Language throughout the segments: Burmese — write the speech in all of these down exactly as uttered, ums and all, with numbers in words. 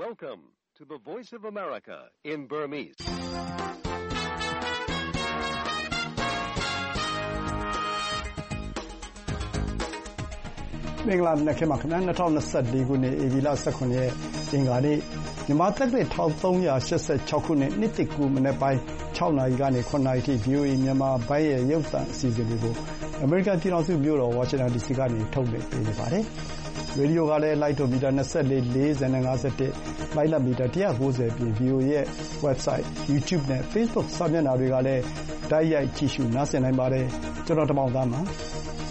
Welcome to the Voice of America in Burmese. ။မင်္ဂလာနံနက်ခင်းပါခင်ဗျာ။၂၀၂၄ခုနှစ်ဧပြီလ၁၇ရက်အင်္ဂါနေ့မြန်မာတက္ကရာ၁၃၈၆ခုနှစ်နှစ်သစ်ကူးမနက်ပိုင်း၆နာရီကနေ၇နာရီထိ ဗွီအိုအေမြန်မာပိုင်းရဲ့ရုပ်သံအစီအစဉ်တွေကိုအမေရိကန်ပြည်ထောင်စုမြို့တော်ဝါရှင်တန်ဒီစီကနေထုတ်လွှင့်ပေးနေပါတယ်။ရေဒီယိုကလည်းလိုက်ထုတ်မီတာ၂၄၊၄၀နဲ့၅၁၊လိုက်လံမီတာ၁၉၀အပြင် ဗွီအိုအေရဲ့ website, YouTube နဲ့ Facebook စာမျက်နှာတွေကလည်းတိုက်ရိုက်ကြည့်ရှုနားဆင်နိုင်ပါတယ်။ကျွန်တော်တမောင်သန်းပါ။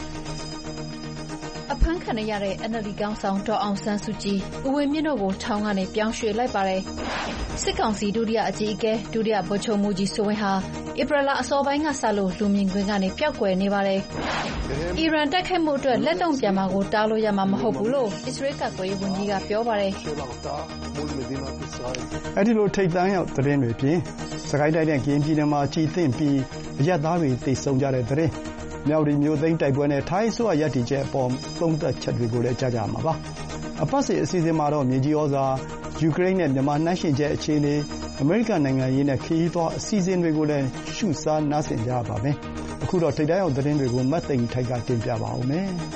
အဖမ်းခံရတဲ့ အန်အယ်လ်ဒီ ခေါင်းဆောင်ဒေါ်အောင်ဆန်းစုကြည်၊ဦးဝင်းမြင့်တို့ကိုထောင်ကနေပြောင်းရွှေ့လိုက်ပါတယ်။စစ်ကောင်စီဒုတိယအကြီးအကဲဒုတိယဗိုလ်ချုပ်မှူးကြီးစိုးဝင်းဟာဧပြီလအစောပိုင်းကစလို့လူမြင်ကွင်းကနေပျောက်ကွယ်နေပါတယ်။အီရန်တိုက်ခိုက်မှုအတွက်လက်တုံ့ပြန်မှာကိုတားလို့ရမှာမဟုတ်ဘူးလို့အစ္စရေးကာကွယ်ရေးဝန်ကြီးကပြောပါတယ်။အဲဒီလိုထိပ်တန်းရောက်သတင်းတွေပြင်စစ်ကိုင်းတိုင်းနဲ့ကရင်ပြည်နယ်မှာကျည်သင့်ပြီးအရပ်သားတွေသေဆုံးကြတဲ့သတင်း၊မြဝတီမြို့သိမ်းတိုက်ပွဲနဲ့ထိုင်းအစိုးရရပ်တည်ချက်အပေါ်သုံးသပ်ချက်တွေကိုလည်းကြားကြရမှာပါ။အပတ်စဉ်အစီအစဉ်မှာတော့မြေကြီးဩဇာ၊ယူကရိန်းနဲ့မြန်မာနှိုင်းယှဉ်ချက်အခြေအနေ၊အမေရိကန်နိုင်ငံရေးနဲ့ခရီးသွားအစီအစဉ်တွေကိုလည်းရှုစားနားဆင်ကြရပါမယ်။အခုတော့ထိပ်တန်းရောက်သတင်းတွေကိုမသိင်္ဂီထိုက်ကတင်ပြပါဦးမယ်။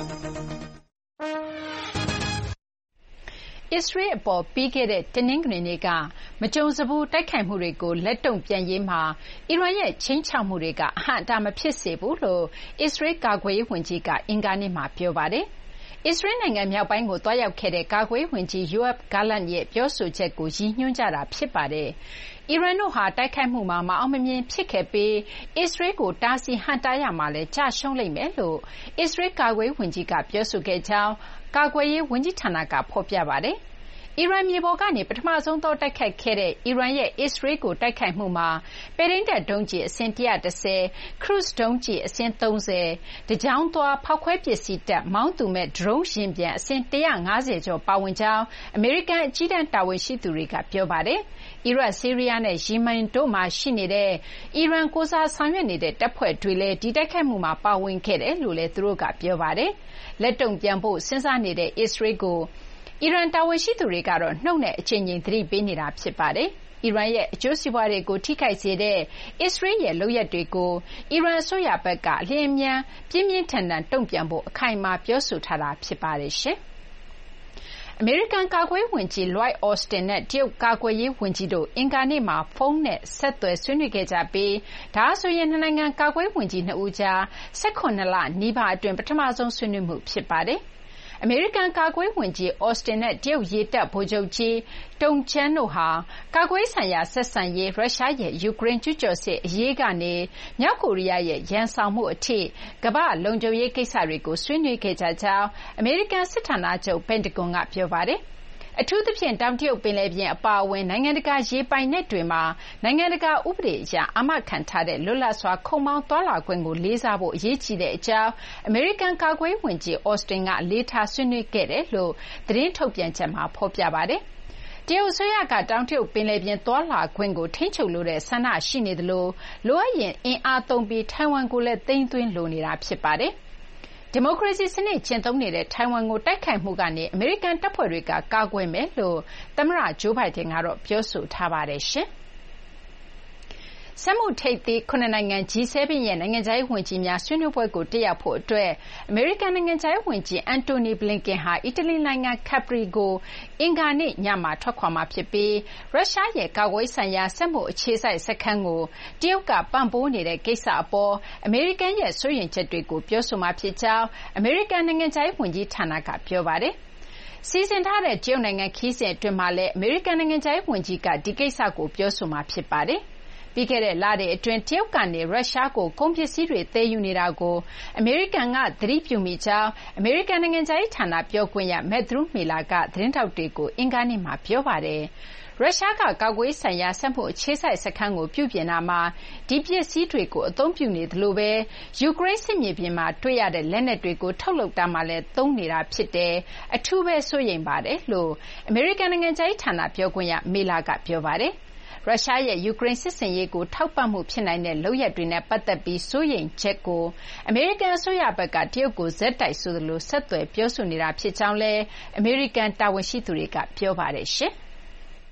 အစ္စရေးအပေါ်ပြီးခဲ့တဲ့တနင်္ဂနွေနေ့ကမကြုံစဖူးတိုက်ခိုက်မှုတွေကိုလက်တုံ့ပြန်ရေးမှာအီရန်ရဲ့ခြိမ်းခြောက်မှုတွေကအဟန့်အတားမဖြစ်စေဘူးလို့အစ္စရေးကာကွယ်ရေးဝန်ကြီးကအင်္ဂါနေ့မှာပြောပါတယ်။အစ္စရေးနိုင်ငံမြောက်ပိုင်းကိုသွားရောက်ခဲ့တဲ့ကာကွယ်ရေးဝန်ကြီး Yoav Gallant ရဲ့ပြောဆိုချက်ကိုရည်ညွှန်းကြတာဖြစ်ပါတယ်။အီရန်တို့ဟာတိုက်ခိုက်မှုမှာမအောင်မမြင်ဖြစ်ခဲ့ပြီးအစ္စရေးကိုတားဆီးဟန့်တားရမှာလည်းကျရှုံးလိမ့်မယ်လို့အစ္စရေးကာကွယ်ရေးဝန်ကြီးကပြောဆိုခဲ့ကြောင်းကာကွယ်ရေးဝန်ကြီးဌာနကဖော်ပြပါတယ်။အီရန်မြေပေါ်ကနေပထမဆုံးသောတိုက်ခိုက်ခဲ့တဲ့အီရန်ရဲ့အစ္စရေးကိုတိုက်ခိုက်မှုမှာပဲ့ထိန်းတပ်ဒုံးကျည်အစင်း၁၁၀၊ခရုဇ်ဒုံးကျည်အစင်း၃၀၊တကြောင်းသွားဖောက်ခွဲပစ္စည်းတပ်မောင်းသူမဲ့ဒရုန်းယာဉ်ပျံအစင်း၁၅၀ကျော်ပါဝင်ကြောင်းအမေရိကန်အကြီးတန်းတာဝန်ရှိသူတွေကပြောပါတယ်။အီရတ်၊ဆီးရီးယားနဲ့ယီမင်တို့မှာရှိနေတဲ့အီရန်ကိုယ်စားဆောင်ရွက်နေတဲ့တပ်ဖွဲ့တွေလည်းဒီတိုက်ခိုက်မှုမှာပါဝင်ခဲ့တယ်လို့လည်းသူတို့ကပြောပါတယ်။လက်တုံ့ပြန်ဖို့စဉ်းစားနေတဲ့အစ္စရေးကိုအီရန်တာဝန်ရှိသူတွေကတော့နှုတ်နဲ့အကြိမ်ကြိမ်သတိပေးနေတာဖြစ်ပါတယ်။အီရန်ရဲ့အကျိုးစီးပွားတွေကိုထိခိုက်စေတဲ့အစ္စရေးရဲ့လုပ်ရပ်တွေကိုအီရန်အစိုးရဘက်ကအလျင်အမြန်ပြင်းပြင်းထန်ထန်တုံ့ပြန်ဖို့အခိုင်အမာပြောဆိုထားတာဖြစ်ပါတယ်ရှင်။အမေရိကန်ကာကွယ်ရေးဝန်ကြီး Lloyd Austin နဲ့တရုတ်ကာကွယ်ရေးဝန်ကြီးတို့အင်္ဂါနေ့မှာဖုန်းနဲ့ဆက်သွယ်ဆွေးနွေးခဲ့ကြပြီးဒါဆိုရင်နှစ်နိုင်ငံကာကွယ်ရေးဝန်ကြီးနှစ်ဦးကြား၁၇လနီးပါးအတွင်းပထမဆုံးဆွေးနွေးမှုဖြစ်ပါတယ်။အမေရိကန်ကာကွယ်ရေးဝန်ကြီး Austin နဲ့တရုတ်ရေတပ်ဗိုလ်ချုပ်ကြီးတုန်ကျန်းတို့ဟာကာကွယ်ရေးဆိုင်ရာဆက်ဆံရေး၊ရုရှားရဲ့ယူကရိန်းကျူးကျော်စစ်အရေးကနေမြောက်ကိုရီးယားရဲ့ရန်ဆောင်မှုအထိကမ္ဘာ့လုံခြုံရေးကိစ္စတွေကိုဆွေးနွေးခဲ့ကြကြောင်းအမေရိကန်စစ်ဌာနချုပ်ပင်တဂွန်ကပြောပါတယ်။အထူးသဖြင့်တောင်တရုတ်ပင်လယ်ပြင်အပါအဝင်နိုင်ငံတကာရေပိုင်နက်တွေမှာနိုင်ငံတကာဥပဒေအရအာမခံထားတဲ့လွတ်လပ်စွာခုတ်မောင်းသွားလာခွင့်ကိုလေးစားဖို့အရေးကြီးတဲ့အကြောင်းအမေရိကန်ကာကွယ်ရေးဝန်ကြီး Austin ကအလေးထားဆွေးနွေးခဲ့တယ်လို့သတင်းထုတ်ပြန်ချက်မှာဖော်ပြပါတယ်။တရုတ်အစိုးရကတောင်တရုတ်ပင်လယ်ပြင်သွားလာခွင့်ကိုထိန်းချုပ်လိုတဲ့ဆန္ဒရှိနေသလိုလိုအပ်ရင်အင်အားသုံးပြီးထိုင်ဝမ်ကိုလည်းသိမ်းသွင်းလိုနေတာဖြစ်ပါတယ်။ဒီမိုကရေစီစနစ်ကျင့်သုံးနေတဲ့ထိုင်ဝမ်ကိုတိုက်ခိုက်မှုကနေအမေရိကန်တပ်ဖွဲ့တွေကကာကွယ်မယ်လို့သမ္မတဂျိုးဘိုင်ဒန်ကတော့ပြောဆိုထားပါတယ်ရှင်။စက်မှုထိပ်သီး၇နိုင်ငံ G 7 ရဲ့နိုင်ငံခြားရေးဝန်ကြီးများဆွေးနွေးပွဲကိုတက်ရောက်ဖို့အတွက်အမေရိကန်နိုင်ငံခြားရေးဝန်ကြီးအန်တိုနီဘလင်ကန်ဟာအီတလီနိုင်ငံကပ်ပရီကိုအင်္ဂါနေ့ညမှာထွက်ခွာမှာဖြစ်ပြီးရုရှားရဲ့ကာကွယ်ရေးဆိုင်ရာစက်မှုအခြေစိုက်စခန်းကိုတရုတ်ကပံ့ပိုးနေတဲ့ကိစ္စအပေါ်အမေရိကန်ရဲ့စိုးရိမ်ချက်တွေကိုပြောဆိုမှာဖြစ်ကြောင်းအမေရိကန်နိုင်ငံခြားရေးဝန်ကြီးဌာနကပြောပါတယ်။စီစဉ်ထားတဲ့တရုတ်နိုင်ငံခရီးစဉ်အတွင်းမှာလည်းအမေရိကန်နိုင်ငံခြားရေးဝန်ကြီးကဒီကိစ္စကိုပြောဆိုမှာဖြစ်ပါတယ်။ပြီးခဲ့တဲ့လတွေအတွင်းတရုတ်ကနေရုရှားကိုကုန်ပစ္စည်းတွေသယ်ယူနေတာကိုအမေရိကန်ကသတိပြုမိကြောင်းအမေရိကန်နိုင်ငံခြားရေးဌာနပြောခွင့်ရမက်သရူးမီလာကသတင်းထောက်တွေကိုအင်္ဂါနေ့မှာပြောပါတယ်။ရုရှားကကာကွယ်ရေးဆိုင်ရာစက်မှုအခြေစိုက်စခန်းကိုပြုပြင်တာမှာဒီပစ္စည်းတွေကိုအသုံးပြုနေသလိုပဲယူကရိန်းစစ်မြေပြင်မှာတွေ့ရတဲ့လက်နက်တွေကိုထုတ်လုပ်တာမှာလည်းသုံးနေတာဖြစ်တယ်။အထူးပဲစိုးရိမ်ပါတယ်လို့အမေရိကန်နိုင်ငံခြားရေးဌာနပြောခွင့်ရမီလာကပြောပါတယ်။ရုရှားရဲ့ယူကရိန်းစစ်ဆင်ရေးကိုထောက်ပံ့မှုဖြစ်နိုင်တဲ့လုပ်ရပ်တွေနဲ့ပတ်သက်ပြီးစိုးရိမ်ချက်ကိုအမေရိကန်အစိုးရဘက်ကတရုတ်ကိုဆက်တိုက်ဆိုသလိုဆက်သွယ်ပြောဆိုနေတာဖြစ်ကြောင်းလည်းအမေရိကန်တာဝန်ရှိသူတွေကပြောပါတယ်ရှင်။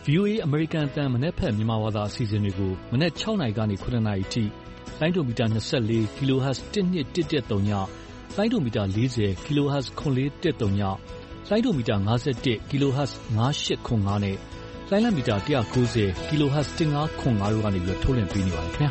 V O A အမေရိကန်အသံမနက်ဖြန်မြန်မာဘာသာအစီအစဉ်တွေကိုမနက်၆နာရီကနေခုနှစ်နာရီအထိလိုင်းဒိုမီတာ၂၄ kilohertz တစ်နှစ်တစ်တစ်သုံးညလိုင်းဒိုမီတာ၄၀ kilohertz ခွန်လေးတစ်သုံးညလိုင်းဒိုမီတာ၅၁ kilohertz ၅၈ခွန်၅နဲ့လိုင်းလမီတာ၁၉၀ kilohertz တစ်ငါးခွန်၅တို့ကနေပြီးထုတ်လွှင့်ပေးနေပါတယ်ခင်ဗျာ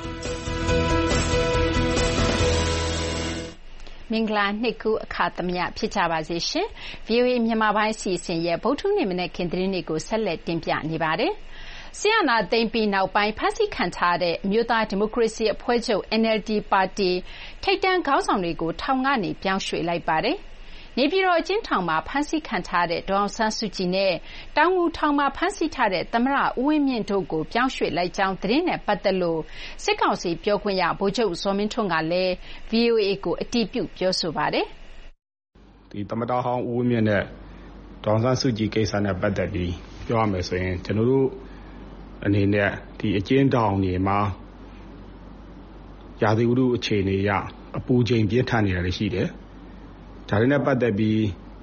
မင်္ဂလာနှစ်ကူးအခါသမယဖြစ်ကြပါစေရှင် V O A မြန်မာပိုင်းအစီအစဉ်ရဲ့ဗုဒ္ဓဟူးနေ့မနက်ခင်းသတင်းတွေကိုဆက်လက်တင်ပြနေပါတယ်။ဆီယနာသိမ့်ပြီးနောက်ပိုင်းဖမ်းဆီးခံထားတဲ့အမျိုးသားဒီမိုကရေစီအဖွဲ့ချုပ် N L D ပါတီထိပ်တန်းခေါင်းဆောင်တွေကိုထောင်ကနေပြောင်းရွှေ့လိုက်ပါတယ်။နေပြည်တော်အကျဉ်းထောင်မှာဖမ်းဆီးခံထားတဲ့ဒေါ်အောင်ဆန်းစုကြည်နဲ့တောင်ငူထောင်မှာဖမ်းဆီးထားတဲ့သမ္မတဦးဝင်းမြင့်တို့ကိုပြောင်းရွှေ့လိုက်ကြောင်းသတင်းနဲ့ပတ်သက်လို့စစ်ကောင်စီပြောခွင့်ရဗိုလ်ချုပ်ဇော်မင်းထွန်းကလည်း V O A ကိုအတည်ပြုပြောဆိုပါတယ်။ဒီသမ္မတဟောင်းဦးဝင်းမြင့်နဲ့ဒေါ်အောင်ဆန်းစုကြည်ကိစ္စနဲ့ပတ်သက်ပြီးပြောရမယ်ဆိုရင်ကျွန်တော်တို့အနေနဲ့ဒီအကျဉ်းထောင်တွေမှာရာသီဥတုအခြေအနေအရအပူချိန်ပြင်းထန်နေတာရှိတယ်။ဒါနဲ့ပတ်သက်ပြီး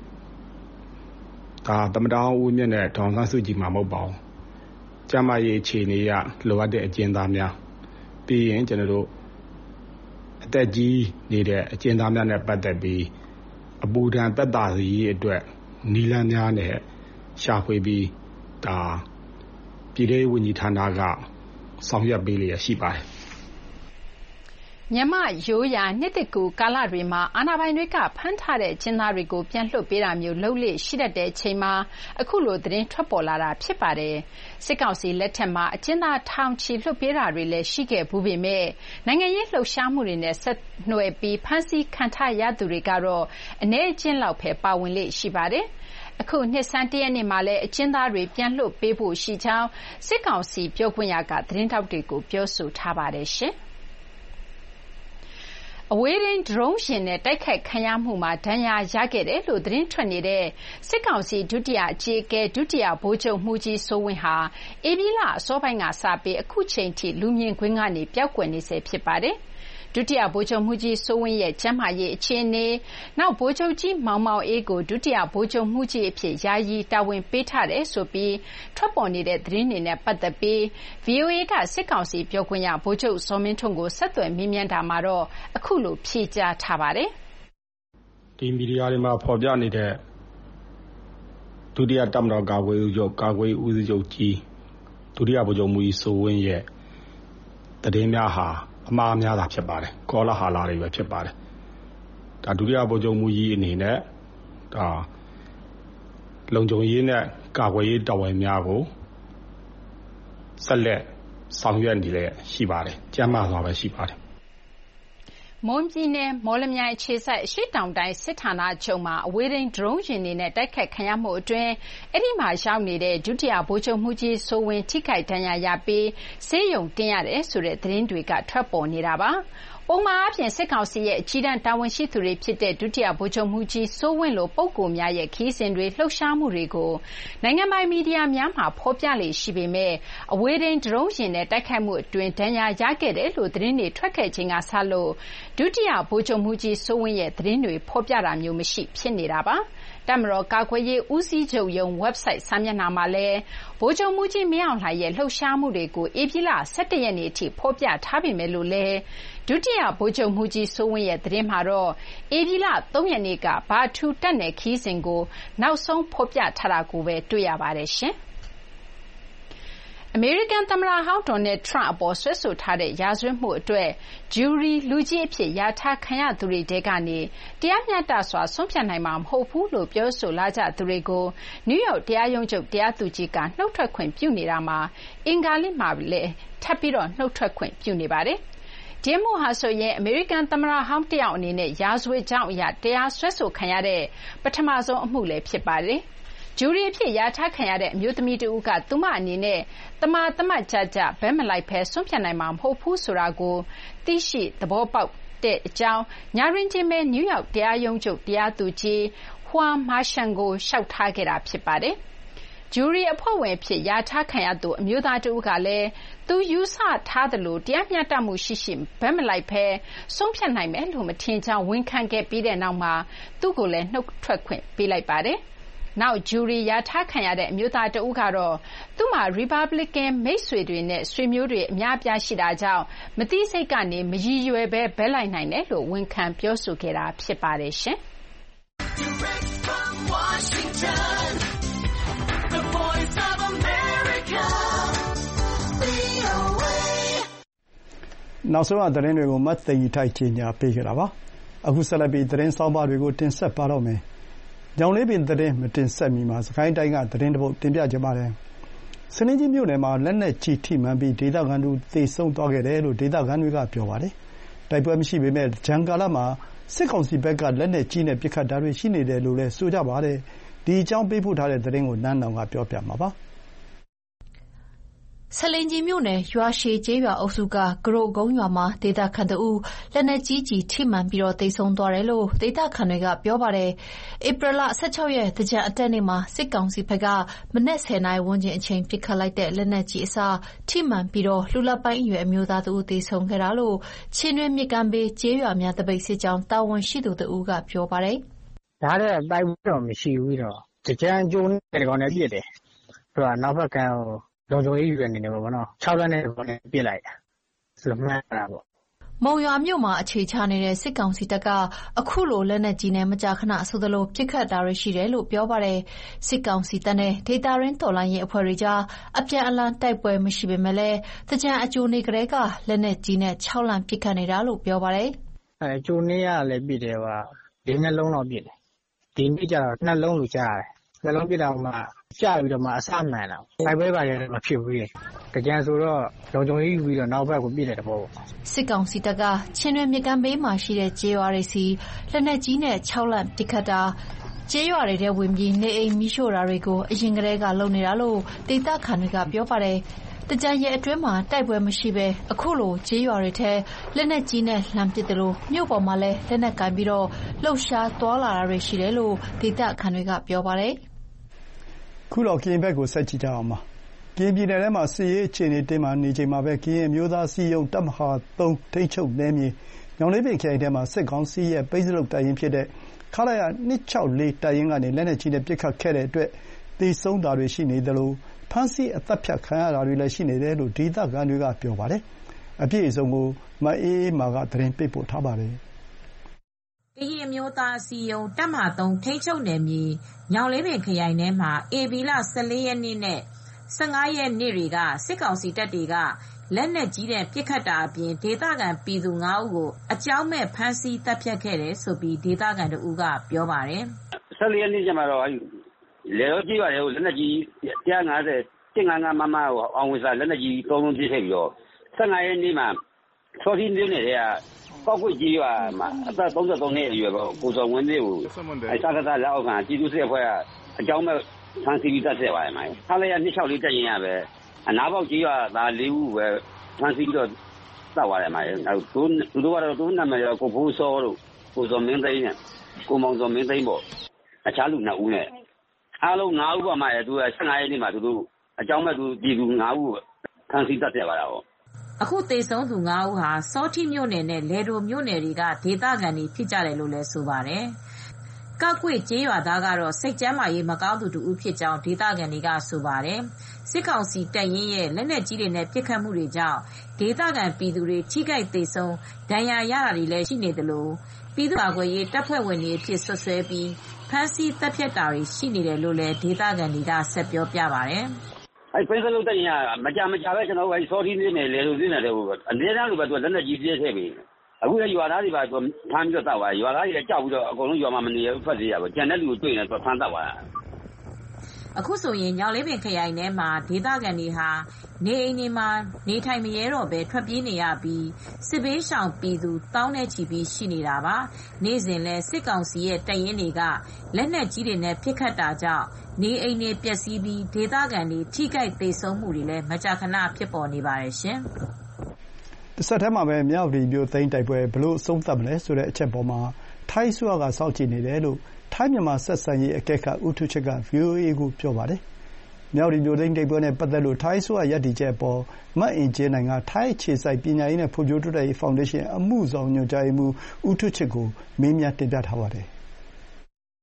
ဒါသမ္မတဟောင်းဦးဝင်းမြင့်နဲ့ဒေါ်အောင်ဆန်းစုကြည်မှာမဟုတ်ပါဘူး။ကျန်းမာရေးအခြေအနေအရလိုအပ်တဲ့အကျဉ်းသားများပြီးရင်ကျွန်တော်တို့အသက်ကြီးနေတဲ့အကျဉ်းသားများနဲ့ပတ်သက်ပြီးအပူဒဏ်သက်သာစေရေးအတွက်နီလန်းများနဲ့ရှာဖွေပြီးဒါပြည်ထောင်စုဝန်ကြီးဌာနကဆောင်ရွက်ပေးလျက်ရှိပါတယ်။မြန်မာရိုးရာနှစ်သစ်ကူးကာလတွေမှာအာဏာပိုင်တွေကဖမ်းထားတဲ့ကျင်းသားတွေကိုပြန်လွှတ်ပေးတာမျိုးလုပ်လေ့ရှိတတ်တဲ့အချိန်မှာအခုလိုသတင်းထွက်ပေါ်လာတာဖြစ်ပါတယ်။စစ်ကောင်စီလက်ထက်မှာအကျဉ်းသားထောင်ချီလွှတ်ပေးတာတွေလည်းရှိခဲ့ဘူးပေမဲ့နိုင်ငံရေးလှုပ်ရှားမှုတွေနဲ့ဆက်နွယ်ပြီးဖမ်းဆီးခံထားရသူတွေကတော့အနည်းအကျဉ်းလောက်ပဲပါဝင်လေ့ရှိပါတယ်။အခုနှစ်ဆန်းတရက်နေ့မှာလည်းအကျဉ်းသားတွေပြန်လွှတ်ပေးဖို့ရှိကြောင်းစစ်ကောင်စီပြောခွင့်ရကသတင်းထောက်တွေကိုပြောဆိုထားပါတယ်ရှင်။အဝေးထိန်းဒရုန်းယာဉ်နဲ့တိုက်ခိုက်ခံရမှုမှာဒဏ်ရာရခဲ့တယ်လို့သတင်းထွက်နေတဲ့စစ်ကောင်စီဒုတိယအကြီးအကဲဒုတိယဗိုလ်ချုပ်မှူးကြီးစိုးဝင်းဟာဧပြီလအစောပိုင်းကစပြီးအခုချိန်ထိလူမြင်ကွင်းကနေပျောက်ကွယ်နေဆဲဖြစ်ပါတယ်။ဒုတိယဗိုလ်ချုပ်မှူးကြီးစိုးဝင်းရဲ့ကျန်းမာရေးအခြေအနေနောက်ဗိုလ်ချုပ်ကြီးမောင်မောင်အေးကိုဒုတိယဗိုလ်ချုပ်မှူးကြီးအဖြစ်ယာယီတာဝန်ပေးထားတယ်ဆိုပြီးထွက်ပေါ်နေတဲ့သတင်းတွေနဲ့ပတ်သက်ပြီး V O A ကစစ်ကောင်စီပြောခွင့်ရဗိုလ်ချုပ်ဇော်မင်းထွန်းကိုဆက်သွယ်မေးမြန်းတာမှာတော့အခုလိုဖြေကြားထားပါတယ်။ဒီမီဒီယာတွေမှာဖော်ပြနေတဲ့ဒုတိယတပ်မတော်ကာကွယ်ရေးဦးချုပ်ကာကွယ်ရေးဦးစီးချုပ်ကြီးဒုတိယဗိုလ်ချုပ်မှူးကြီးစိုးဝင်းရဲ့သတင်းများဟာအမှားများတာဖြစ်ပါတယ်။ကောလာဟာလာတွေပဲဖြစ်ပါတယ်။ဒါဒုတိယဗိုလ်ချုပ်မှူးကြီးအနေနဲ့ဒါလုံခြုံရေးနဲ့ကာကွယ်ရေးတာဝန်များကိုဆက်လက်ဆောင်ရွက်နေလျက်ရှိပါတယ်။ကျန်းမာစွာပဲရှိပါတယ်။မွန်ပြည်နယ်မော်လမြိုင်အခြေစိုက်အရှေ့တောင်တိုင်းစစ်ဌာနချုပ်မှာအဝေးထိန်းဒရုန်းယာဉ်တွေနဲ့တိုက်ခိုက်ခံရမှုအတွင်းအဲ့ဒီမှာရောက်နေတဲ့ဒုတိယဗိုလ်ချုပ်မှူးကြီးစိုးဝင်းထိခိုက်ဒဏ်ရာရပြီးဆေးရုံတင်ရတယ်ဆိုတဲ့သတင်းတွေကထွက်ပေါ်နေတာပါ။ပုံမှန်အားဖြင့်စစ်ကောင်စီရဲ့အကြီးတန်းတာဝန်ရှိသူတွေဖြစ်တဲ့ဒုတိယဗိုလ်ချုပ်မှူးကြီးစိုးဝင်းလိုပုဂ္ဂိုလ်များရဲ့ခီးစဉ်တွေလှုပ်ရှားမှုတွေကိုနိုင်ငံပိုင်မီဒီယာများမှာဖော်ပြလေရှိပေမဲ့အဝေးထိန်းဒရုန်းယာဉ်နဲ့တိုက်ခိုက်မှုအတွင်းဒဏ်ရာရခဲ့တယ်လို့သတင်းတွေထွက်ခဲ့ခြင်းကစလို့ဒုတိယဗိုလ်ချုပ်မှူးကြီးစိုးဝင်းရဲ့သတင်းတွေဖော်ပြတာမျိုးမရှိဖြစ်နေတာပါ။တပ်မတော်ကာကွယ်ရေးဦးစီးချုပ်ရုံး website စာမျက်နှာမှာလည်းဗိုလ်ချုပ်မှူးကြီးမင်းအောင်လှိုင်ရဲ့လှုပ်ရှားမှုတွေကိုဧပြီလ၁၁ရက်နေ့အထိဖော်ပြထားပေမဲ့လို့လည်းဒုတိယဗိုလ်ချုပ်မှူးကြီးစိုးဝင်းရဲ့သတင်းမှာတော့ဧပြီလ၃ရက်နေ့ကဘာထူတက်နယ်ခီးစဉ်ကိုနောက်ဆုံးဖော်ပြထားတာကိုပဲတွေ့ရပါတယ်ရှင်။အမေရိကန်သမ္မတဟောင်းဒေါ်နယ်ထရန့်အပေါ်ဆွဲဆိုထားတဲ့ရာဇဝတ်မှုအတွက်ဂျူရီလူကြီးအဖြစ်လျာထားခံရသူတွေထဲကနေတရားမျှတစွာဆုံးဖြတ်နိုင်မှာမဟုတ်ဘူးလို့ပြောဆိုလာကြသူတွေကိုနယူးယောက်တရားရုံးချုပ်တရားသူကြီးကနှုတ်ထွက်ခွင့်ပြုနေတာမှာအင်္ဂါနေ့မှာလည်းထပ်ပြီးနှုတ်ထွက်ခွင့်ပြုနေပါတယ်။ဒီမှုဟာဆိုရင်အမေရိကန်သမ္မတဟောင်းတယောက်အနေနဲ့ရာဇဝတ်ကြောင်းအရတရားစွဲဆိုခံရတဲ့ပထမဆုံးအမှုလည်းဖြစ်ပါတယ်။ဂျူရီအဖြစ်လျာထားခံရတဲ့အမျိုးသမီးတဦးကသူမအနေနဲ့သမာသမတ်ကျကျဘဲမလိုက်ဘဲဆုံးဖြတ်နိုင်မှာမဟုတ်ဘူးဆိုတာကိုသိရှိသဘောပေါက်တဲ့အကြောင်းညရင်ချင်းပဲနယူးယောက်တရားရုံးချုပ်တရားသူကြီးဟွာမာရှန်ကိုလျှောက်ထားခဲ့တာဖြစ်ပါတယ်။ဂျူရီအဖွဲ့ဝင်ဖြစ်ရာထားခံရသူအမျိုးသားတဦးကလည်းသူယူဆထားသလိုတရားမျှတမှုရှိရှိဘက်မလိုက်ဘဲဆုံးဖြတ်နိုင်မယ်လို့မထင်ကြောင်းဝန်ခံခဲ့ပြီးတဲ့နောက်မှာသူ့ကိုလည်းနှုတ်ထွက်ခွင့်ပေးလိုက်ပါတယ်။နောက်ဂျူရီရထားခံရတဲ့အမျိုးသားတဦးကတော့သူ့မှာ Republican မိတ်ဆွေတွေနဲ့ဆွေမျိုးတွေအများအပြားရှိတာကြောင့်မသိစိတ်ကနေမရည်ရွယ်ပဲဘဲလိုက်နိုင်တယ်လို့ဝန်ခံပြောဆိုခဲ့တာဖြစ်ပါတယ်ရှင်။။နောက်ဆုံးသတင်းတွေကိုမသိင်္ဂီထိုက်ကြေညာပေးခဲ့တာပါ။အခုဆက်လက်ပြီးသတင်းဆောင်းပါးတွေကိုတင်ဆက်ပါတော့မယ်။ညောင်လေးပင်သတင်းမတင်ဆက်မီမှာစကိုင်းတိုင်းကသတင်းတစ်ပုဒ်တင်ပြချင်ပါတယ်။စနေကြီးမြို့နယ်မှာလက်နက်ကြီးထိမှန်ပြီးဒေသခံတို့သေဆုံးသွားခဲ့တယ်လို့ဒေသခံတွေကပြောပါတယ်။တိုက်ပွဲမရှိပေမဲ့ဂျန်ကာလမှာစစ်ကောင်စီဘက်ကလက်နက်ကြီးနဲ့ပစ်ခတ်တာတွေရှိနေတယ်လို့လည်းဆိုကြပါတယ်။ဒီအကြောင်းပေးပို့ထားတဲ့သတင်းကိုနန်းနောင်ကပြောပြမှာပါ။ဆားလင်းကြီးမြို့နယ်ရွာရှည်ကျေးရွာအုပ်စုကဂရိုကုန်းရွာမှာဒေသခံတဦးလက်နက်ကြီးကျည်ထိမှန်ပြီးသေဆုံးသွားတယ်လို့ဒေသခံတွေကပြောပါတယ်။ဧပြီလ၁၆ရက်သင်္ကြန်အတက်နေ့မှာစစ်ကောင်စီဘက်ကမနက်၁၀နာရီဝန်းကျင်အချိန်ပစ်ခတ်လိုက်တဲ့လက်နက်ကြီးအစထိမှန်ပြီးလူလတ်ပိုင်းအရွယ်အမျိုးသားတဦးသေဆုံးခဲ့တာလို့ချင်းတွင်းမြစ်ကမ်းဘေးကျေးရွာများသပိတ်စစ်ကြောင်းတာဝန်ရှိသူတဦးကပြောပါတယ်။ဒါနဲ့တိုက်ပွဲတော့မရှိဘူးတော့သင်္ကြန်ကြိုးနဲ့ကောင်နဲ့ပြစ်တယ်။သူကနောက်ဘက်ကန်းကိုလုံခြုံရေးယူနေတယ်ပေါ့နော်။ခြောက်လက်နဲ့ကောင်နဲ့ပြစ်လိုက်တာ။ဆိုမှန်းတာပေါ့။မုံရွာမြို့မှာအခြေချနေတဲ့စစ်ကောင်စီတပ်ကအခုလိုလက်နက်ကြီးနဲ့မကြာခဏဆိုသလိုပစ်ခတ်တာတွေရှိတယ်လို့ပြောပါတယ်။စစ်ကောင်စီတပ်နဲ့ဒေသရင်းတော်လှန်ရေးအဖွဲ့တွေကြားအပြန်အလှန်တိုက်ပွဲမရှိပေမဲ့လည်းသင်္ကြန်အကြိုနေ့ကလေးကလက်နက်ကြီးနဲ့ခြောက်လန့်ပစ်ခတ်နေတာလို့ပြောပါတယ်။အဲအကြိုနေ့ကလည်းပြစ်တယ်ဟာဒီနှလုံးတော့ပြစ်တယ်။ဒီနေ့ကျတော့နှလုံးလိုကြားတယ်။နှလုံးပြစ်တော့မှကြာပြီးတော့မှအစမှန်တော့တိုက်ပွဲပါရတယ်မဖြစ်ဘူးလေ။ကြံဆိုတော့လုံခြုံရေးယူပြီးတော့နောက်ဘက်ကိုပြစ်တယ်တဘောစစ်ကောင်စီတပ်ကချင်းတွင်းမြစ်ကမ်းဘေးမှာရှိတဲ့ကျေးရွာတွေစီလက်နက်ကြီးနဲ့ခြောက်လန့်ပစ်ခတ်တာကျေးရွာတွေထဲဝင်ပြီးနေအိမ်မီးရှို့တာတွေကိုအရင်ကတည်းကလုပ်နေတာလို့ဒေသခံတွေကပြောပါတယ်။တကြံရဲ့အတွင်းမှာတိုက်ပွဲမရှိဘဲအခုလိုကျေးရွာတွေထဲလက်နက်ကြီးနဲ့လှမ်းပစ်တယ်လို့မြို့ပေါ်မှာလည်းလက်နက်ကင်ပြီးတော့လှုပ်ရှားသွားလာတာတွေရှိတယ်လို့ဒေသခံတွေကပြောပါတယ်။ခုတော့ကရင်ဘက်ကိုဆက်ကြည့်ကြအောင်ပါ။ကရင်ပြည်နယ်ထဲမှာစစ်ရေးအခြေအနေတင်းမာနေချိန်မှာပဲကရင်အမျိုးသားစီယုံတပ်မဟာသုံးထိန်းချုပ်နယ်မြေညောင်လေးပင်ခရိုင်ထဲမှာစစ်ကောင်စီရဲ့ပိတ်စလုပ်တပ်ရင်းဖြစ်တဲ့ခလာရ၂၆၄တပ်ရင်းကနေလက်နက်ကြီးနဲ့ပစ်ခတ်ခဲ့တဲ့အတွက်သေဆုံးတာတွေရှိနေသလိုဖမ်းဆီးအသတ်ဖြတ်ခံရတာတွေလည်းရှိနေတယ်လို့ဒေသခံတွေကပြောပါတယ်။အပြည့်အစုံကိုမအေးအေးမာကသတင်းပေးပို့ထားပါတယ်။ကရင်အမျိုးသားအစည်းအရုံးတပ်မဟာသုံးထိန်းချုပ်နယ်မြေညောင်လေးပင်ခရိုင်ထဲမှာဧပြီလ၁၄ရက်နေ့နဲ့၁၅ရက်နေ့တွေကစစ်ကောင်စီတပ်တွေကလက်နက်ကြီးနဲ့ပစ်ခတ်တာအပြင်ဒေသခံပြည်သူ၅ဦးကိုအကြောင်းမဲ့ဖမ်းဆီးတပ်ဖြတ်ခဲ့တယ်ဆိုပြီးဒေသခံတို့ကပြောပါတယ်။၁၄ရက်နေ့ကျမှတော့လေရောကြီးပါတယ်လက်နက်ကြီး၁၅၀ ၁၅၅မမအောင်ဝစားလက်နက်ကြီးသုံးလုံးပြစ်ခဲ့ပြီးတော့၁၅ရက်နေ့မှာစောတိမြို့နယ်ကကောက်ကွေ့ကြီးရွာမှာအသက်၃၃နှစ်အရွယ်ပေါ့ကိုစောဝင်းလေးကိုအစကတလက်အောက်ခံပြည်သူ့စစ်အဖွဲ့ကအကြောင်းမဲ့ဖမ်းဆီးပြီးတပ်ဆက်ပါတယ်မိုင်းထားလိုက်ရ၂၆၄တက်ရင်ရပဲအနားပေါက်ကြီးရွာသား၄ဦးပဲဖမ်းဆီးပြီးတော့တပ်သွားတယ်မိုင်းသူသူတို့ကတော့သူ့နာမည်ကိုဖိုးစောတို့ကိုစောမင်းသိန်းနဲ့ကိုမောင်စောမင်းသိန်းပေါ့အခြားလူနှစ်ဦးနဲ့အားလုံး၅ဦးပါမှသူက၁၅ရက်နေ့မှာသူတို့အကြောင်းမဲ့သူပြည်သူ၅ဦးဖမ်းဆီးတပ်ဆက်ပါတာပေါ့အခုသေဆုံးသူ၅ဦးဟာစောတိမြို့နယ်နဲ့လယ်ဒိုမြို့နယ်တွေကဒေသခံတွေဖြစ်ကြတယ်လို့လည်းဆိုပါတယ်။ကောက်ကွေ့ကျေးရွာသားကတော့စိတ်ကျန်းမာရေးမကောင်းသူတူဖြစ်ကြောင်းဒေသခံတွေကဆိုပါတယ်။စစ်ကောင်စီတပ်ရင်းရဲ့လက်နက်ကြီးတွေနဲ့ပစ်ခတ်မှုတွေကြောင့်ဒေသခံပြည်သူတွေထိခိုက်သေဆုံးဒဏ်ရာရတာတွေလည်းရှိနေသလိုပြည်သူ့ကာကွယ်ရေးတပ်ဖွဲ့ဝင်တွေအဖြစ်ဆွဆွဲပြီးဖမ်းဆီးတပ်ဖြတ်တာတွေရှိနေတယ်လို့လည်းဒေသခံတွေကဆက်ပြောပြပါတယ်။အဲပိတ်စလုပ်တဲ့ရင်ကမကြမကြပဲကျွန်တော်အဲစောတီးနေနေလေလို့နေနေတယ်ဟိုအနေနဲ့လိုပဲသူလက်နဲ့ကြီးပြည့်ထည့်ပြီအခုလည်းရွာသားတွေပါသူဖမ်းပြီးတော့တောက်သွားရွာသားတွေကြောက်ပြီးတော့အကုန်လုံးရွာမှာမနေရဖက်သေးရပါကြံတဲ့လူကိုတွေ့နေတော့ဖမ်းတောက်သွားအခုဆိုရင်ညောင်လေးပင်ခရိုင်ထဲမှာဒေသခံတွေဟာနေအိမ်တွေမှာနေထိုင်မရဲတော့ပဲထွက်ပြေးနေရပြီးစစ်ဘေးရှောင်ပြည်သူတောင်းနဲ့ချီပြီးရှိနေတာပါနေ့စဉ်လဲစစ်ကောင်စီရဲ့တပ်ရင်းတွေကလက်နက်ကြီးတွေနဲ့ပစ်ခတ်တာကြောင့်နေအိမ်တွေပျက်စီးပြီးဒေသခံတွေထိခိုက်သေဆုံးမှုတွေလည်းမကြာခဏဖြစ်ပေါ်နေပါတယ်ရှင်။တစ်ဆက်တည်းမှာပဲမြောက်ဒီမြို့သိမ်းတိုက်ပွဲဘလို့အဆုံးသတ်မလဲဆိုတဲ့အချက်ပေါ်မှာထိုင်းဆိုရကစောင့်ကြည့်နေတယ်လို့ထိုင်းမြန်မာဆက်ဆံရေးအကဲခတ်ဦးထုချစ်က ဗွီအိုအေ ကိုပြောပါတယ်။မြောက်ဒီမြို့သိမ်းတိုက်ပွဲနဲ့ပတ်သက်လို့ထိုင်းဆိုရရပ်တည်ချက်ပေါ်မတ်အင်ဂျင်းနိုင်ကထိုင်းအခြေစိုက်ပညာရေးနဲ့ဖွံ့ဖြိုးတိုးတက်ရေးဖောင်ဒေးရှင်းအမှုဆောင်ညွှန်ကြားရေးမှူးဦးထုချစ်ကိုမေးမြန်းတင်ပြထားပါတယ်။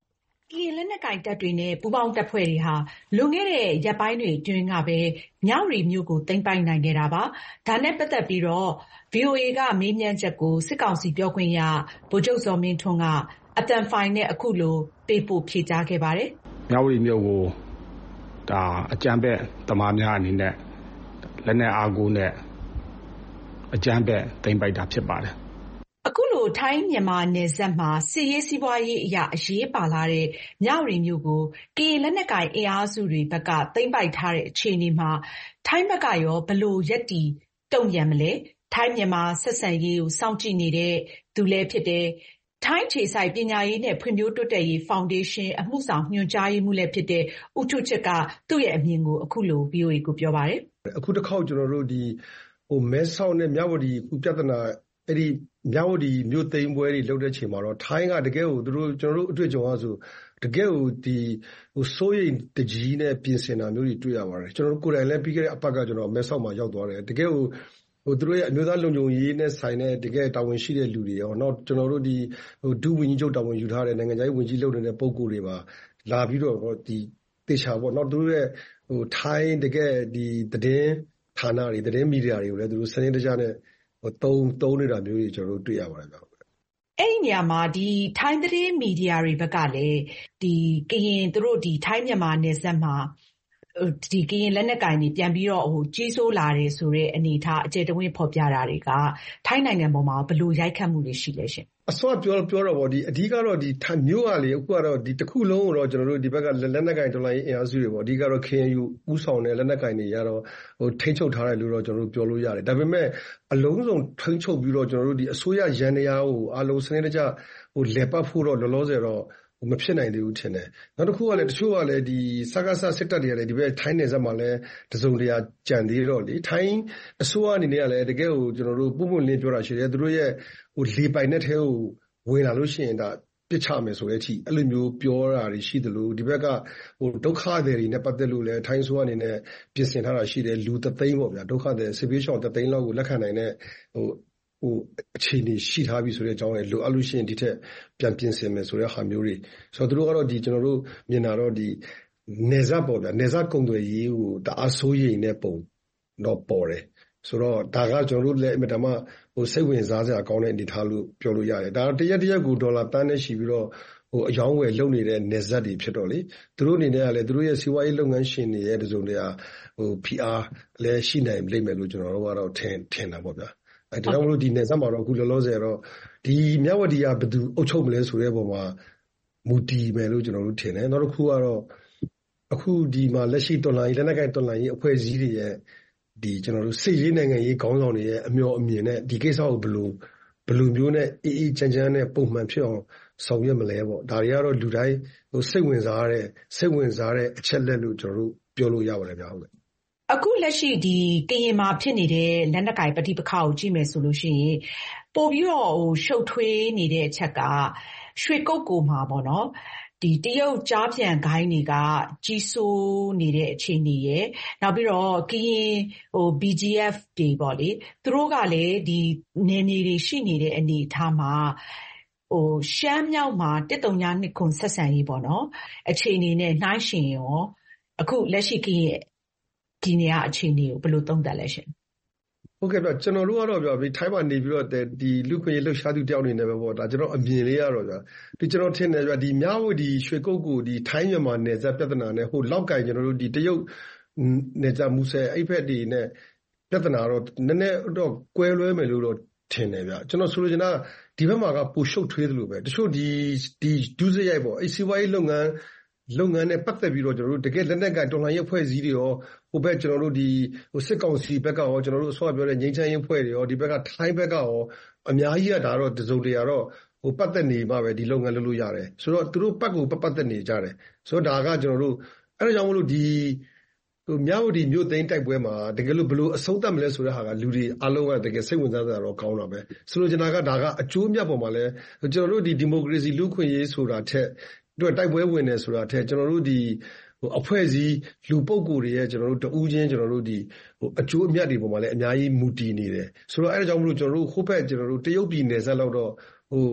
ကရင်လက်နက်ကိုင်တပ်တွေနဲ့ပူးပေါင်းတပ်ဖွဲ့တွေဟာလွန်ခဲ့တဲ့ရက်ပိုင်းတွေအတွင်းကပဲမြဝတီမြို့ကိုသိမ်းပိုက်နိုင်ခဲ့တာပါ။ဒါနဲ့ပတ်သက်ပြီးတော့ ဗွီအိုအေကမေးမြန်းချက်ကိုစစ်ကောင်စီပြောခွင့်ရဗိုလ်ချုပ်ဇော်မင်းထွန်းကအသံဖိုင်နဲ့အခုလိုပေးပို့ဖြေကြားခဲ့ပါတယ်။မြဝတီမြို့ကိုဒါအကြမ်းဖက်သမားများအနေနဲ့လက်နက်အားကိုးနဲ့အကြမ်းဖက်သိမ်းပိုက်တာဖြစ်ပါတယ်။အခုလိုထိုင်းမြန်မာနယ်စပ်မှာစစ်ရေးစီးပွားရေးအရအရေးပါလာတဲ့မြဝတီမြို့ကိုကရင်လက်နက်ကိုင်အင်အားစုတွေဘက်ကသိမ်းပိုက်ထားတဲ့အခြေအနေမှာထိုင်းဘက်ကရောဘယ်လိုရပ်တည်တုံ့ပြန်မလဲ။ထိုင်းမြန်မာဆက်ဆံရေးကိုစောင့်ကြည့်နေတဲ့သူလည်းဖြစ်တယ်။ထိုင်းအခြေစိုက်ပညာရေးနဲ့ဖွံ့ဖြိုးတိုးတက်ရေးဖောင်ဒေးရှင်းအမှုဆောင်ညွှန်ကြားရေးမှူးလည်းဖြစ်တဲ့ဦးထုချစ်ကသူ့ရဲ့အမြင်ကိုအခုလို ဗွီအိုအေ ကိုပြောပါတယ်။အခုတစ်ခေါက်ကျွန်တော်တို့ဒီဟိုမဲဆောက်နဲ့မြဝတီပြဿနာအဲ့ဒီမြဝတီမြို့သိမ်းပွဲတွေလုပ်တဲ့ချိန်မှာတော့ထိုင်းကတကယ်ကိုသူတို့ကျွန်တော်တို့အတွေ့အကြုံအရဆိုတကယ်ကိုဒီဟိုစိုးရိမ်တကြီးနဲ့ပြင်ဆင်တာမျိုးတွေတွေ့ရပါတယ်ကျွန်တော်တို့ကိုယ်တိုင်လည်းပြီးခဲ့တဲ့အပတ်ကကျွန်တော်မဲဆောက်မှာရောက်သွားတယ်တကယ်ကိုဟိုသူတို့ရဲ့အမျိုးသားလုံခြုံရေးနဲ့ဆိုင်တဲ့တကယ်တာဝန်ရှိတဲ့လူတွေရောနောက်ကျွန်တော်တို့ဒီဟိုဒုဝန်ကြီးချုပ်တာဝန်ယူထားတဲ့နိုင်ငံခြားရေးဝန်ကြီးလုပ်နေတဲ့ပုံကိုယ်တွေပါလာပြီးတော့ဒီတေချာပေါ့နောက်သူတို့ရဲ့ဟိုထိုင်းတကယ်ဒီသတင်းဌာနတွေသတင်းမီဒီယာတွေကိုလည်းသူတို့စနစ်တကျနဲ့ဟိုသုံးသုံးနေတာမျိုးတွေကျွန်တော်တို့တွေ့ရပါတယ်ဗျာအဲ့ဒီနေရာမှာဒီထိုင်းသတင်းမီဒီယာတွေဘက်ကလည်းဒီကရင်သူတို့ဒီထိုင်းမြန်မာနယ်စပ်မှာဒီကရင်လက်နက်ကင်တွေပြန်ပြီးတော့ဟိုကြီးစိုးလာတယ်ဆိုတဲ့အနေအထားအကျယ်တဝင့်ဖော်ပြတာတွေကထိုင်းနိုင်ငံပေါ်မှာဘယ်လိုရိုက်ခတ်မှုတွေရှိလဲရှင်အစောပြောပြောတော့ဗောဒီအဓိကတော့ဒီမြို့ကလေအခုကတော့ဒီတစ်ခုလုံးကိုတော့ကျွန်တော်တို့ဒီဘက်ကလက်နက်ကင်ဒေါ်လာအင်အားစုတွေဗောအဓိကတော့ K N U ဥဆောင်တဲ့လက်နက်ကင်တွေရတော့ဟိုထိန်းချုပ်ထားတယ်လို့တော့ကျွန်တော်တို့ပြောလို့ရတယ်ဒါပေမဲ့အလုံးစုံထိန်းချုပ်ပြီးတော့ကျွန်တော်တို့ဒီအစိုးရရန်တရားကိုအလုံးစနစ်တကျဟိုလေပတ်ဖို့တော့လောလောဆယ်တော့မဖြစ်နိုင်သေးဘူးထင်တယ်နောက်တစ်ခုကလည်းတချို့ကလည်းဒီစကားဆစစ်တပ်တွေကလည်းဒီဘက်ထိုင်းနယ်စပ်မှာလည်းတစုံတရာကြံသေးတော့လေထိုင်းအစိုးရအနေနဲ့ကလည်းတကယ်ကိုကျွန်တော်တို့ပုံပုံလင်းပြောတာရှိတယ်သူတို့ရဲ့ဟိုလေပိုင်နဲ့ထဲကိုဝင်လာလို့ရှိရင်ဒါပြစ်ချမယ်ဆိုတဲ့အထိအဲ့လိုမျိုးပြောတာတွေရှိတယ်လို့ဒီဘက်ကဟိုဒုက္ခသည်တွေနဲ့ပတ်သက်လို့လည်းထိုင်းဆိုအနေနဲ့ပြင်ဆင်ထားတာရှိတယ်လူသသိန်းပေါ့ဗျာဒုက္ခသည်စစ်ဘေးရှောင်သသိန်းလောက်ကိုလက်ခံနိုင်တဲ့ဟိုဟိုအခြေအနေရှိထားပြီဆိုတဲ့အကြောင်းလည်းလိုအပ်လို့ရှိရင်ဒီထက်ပြန်ပြင်ဆင်မယ်ဆိုတဲ့ဟာမျိုးတွေဆိုတော့သူတို့ကတော့ဒီကျွန်တော်တို့မြင်တာတော့ဒီနေဇက်ပေါ့ဗျာနေဇက်ကုံတွေရေးကိုတအားဆိုးရိမ်တဲ့ပုံတော့ပေါ်တယ်ဆိုတော့ဒါကကျွန်တော်တို့လည်းအင်မတန်မှဟိုစိတ်ဝင်စားစရာကောင်းတဲ့အနေထားလို့ပြောလို့ရတယ်ဒါတရက်တရက်ကိုဒေါ်လာတန်းနဲ့ရှိပြီးတော့ဟိုအယောင်းဝယ်လုပ်နေတဲ့နေဇက်တွေဖြစ်တော့လေသူတို့အနေနဲ့ကလည်းသူတို့ရဲ့စီးပွားရေးလုပ်ငန်းရှင်တွေရဲ့တစုံတရာဟို P R လည်းရှိနိုင်လိမ့်မယ်လို့ကျွန်တော်တို့ကတော့ထင်ထင်တာပေါ့ဗျာအဲဒါကြောင့်မလို့ဒီနေဇက်မှာတော့အခုလောလောဆယ်တော့ဒီမြဝတီကဘယ်သူအုပ်ချုပ်မလဲဆိုတဲ့ပုံမှာမူတည်မယ်လို့ကျွန်တော်တို့ထင်တယ်နောက်တစ်ခုကတော့အခုဒီမှာလက်ရှိတော်လိုင်းလက်နက်ကိုင်တော်လိုင်းရေးအဖွဲ့အစည်းတွေရဲ့ဒီကျွန်တော်တို့စစ်ရေးနိုင်ငံရေးခေါင်းဆောင်တွေရဲ့အမျှော်အမြင်နဲ့ဒီကိစ္စကိုဘယ်လိုဘယ်လိုမျိုးနဲ့အေးအေးချမ်းချမ်းနဲ့ပုံမှန်ဖြစ်အောင်ဆောင်ရွက်မလဲပေါ့ဒါတွေကတော့လူတိုင်းဟိုစိတ်ဝင်စားတဲ့စိတ်ဝင်စားတဲ့အချက်လက်လို့ကျွန်တော်တို့ပြောလို့ရပါတယ်ဗျာဟုတ်ကဲ့အခုလက်ရှိဒီကရင်မှာဖြစ်နေတဲ့လက်နက်ကိုင်ပဋိပက္ခကိုကြည့်မယ်ဆိုလို့ရှိရင်ပို့ပြီးတော့ဟိုရှုပ်ထွေးနေတဲ့အချက်ကရွှေကုတ်ကိုမှာပေါ့နော်ဒီတရုတ်ကြားပြန်ဂိုင်းတွေကကြီးစိုးနေတဲ့အခြေအနေရယ်နောက်ပြီးတော့ကရင်ဟို B G F တွေပေါ့လေသူတို့ကလည်းဒီနယ်မြေတွေရှိနေတဲ့အနေအထားမှာဟိုရှမ်းမြောက်မှာတစ်တုံညာနှစ်ခွန်ဆက်ဆံရေးပေါ့နော်အခြေအနေနဲ့နှိုင်းယှဉ်ရောအခုလက်ရှိကရင်ဒီနေရာအခြေအနေကိုဘယ်လိုသုံးသပ်လဲရှင်ဟုတ်ကဲ့ဗျကျွန်တော်တို့ကတော့ဗျဒီထိုင်းမှာနေပြီးတော့ဒီလူခွင့်ရေးလှုပ်ရှားသူတယောက်အနေနဲ့ပဲပေါ့ဒါကျွန်တော်အမြင်လေးရတော့ဗျဒီကျွန်တော်ထင်တယ်ဗျဒီမြဝတီရွှေကုတ်ကိုဒီထိုင်းမြန်မာနယ်စပ်ပြဿနာနဲ့ဟိုလောက်ကင်ကျွန်တော်တို့ဒီတရုတ်နယ်စပ်မူဆယ်အဲ့ဖက်ဒီနဲ့ပြဿနာတော့နည်းနည်းတော့ကွဲလွဲမယ်လို့တော့ထင်တယ်ဗျကျွန်တော်ဆိုလိုချင်တာဒီဘက်မှာကပိုရှုပ်ထွေးသလိုပဲတချို့ဒီဒီဒုစရိုက်ပေါ့အဲ့စီးပွားရေးလုပ်ငန်းလုပ်ငန်းနဲ့ပတ်သက်ပြီးတော့ကျွန်တော်တို့တကယ်လက်နက်ကတော်လှန်ရေးအဖွဲ့အစည်းတွေရောဟိုဘက်ကျွန်တော်တို့ဒီဟိုစစ်ကောင်စီဘက်ကရောကျွန်တော်တို့အစောပြောတဲ့ငြိမ်းချမ်းရေးအဖွဲ့တွေရောဒီဘက်ကထိုင်းဘက်ကရောအများကြီးကဒါတော့တစုံတရာတော့ဟိုပတ်သက်နေမှပဲဒီလုပ်ငန်းလုပ်လို့ရတယ်ဆိုတော့သူတို့ပတ်ကိုပတ်သက်နေကြတယ်ဆိုတော့ဒါကကျွန်တော်တို့အဲ့ဒါကြောင့်မလို့ဒီဟိုမြဝတီမြို့သိမ်းတိုက်ပွဲမှာတကယ်လို့ဘလို့အဆုံးသတ်မလဲဆိုတဲ့ဟာကလူတွေအလုံးကတကယ်စိတ်ဝင်စားကြတော့ကောင်းတာပဲဆိုလိုချင်တာကဒါကအကျိုးမြတ်ပေါ်မှာလဲကျွန်တော်တို့ဒီဒီမိုကရေစီလူ့ခွင့်ရေးဆိုတာထက်တို့တိုက်ပွဲဝင်နေဆိုတာထက်ကျွန်တော်တို့ဒီဟိုအဖွဲ့အစည်းလူပုဂ္ဂိုလ်တွေရဲ့ကျွန်တော်တို့တူးချင်းကျွန်တော်တို့ဒီဟိုအကျိုးအမြတ်တွေပေါ်မှာလည်းအများကြီးမူတည်နေတယ်ဆိုတော့အဲဒါကြောင့်မလို့ကျွန်တော်တို့ဟိုဘက်ကျွန်တော်တို့တရုတ်ပြည်နယ်စပ်လောက်တော့ဟို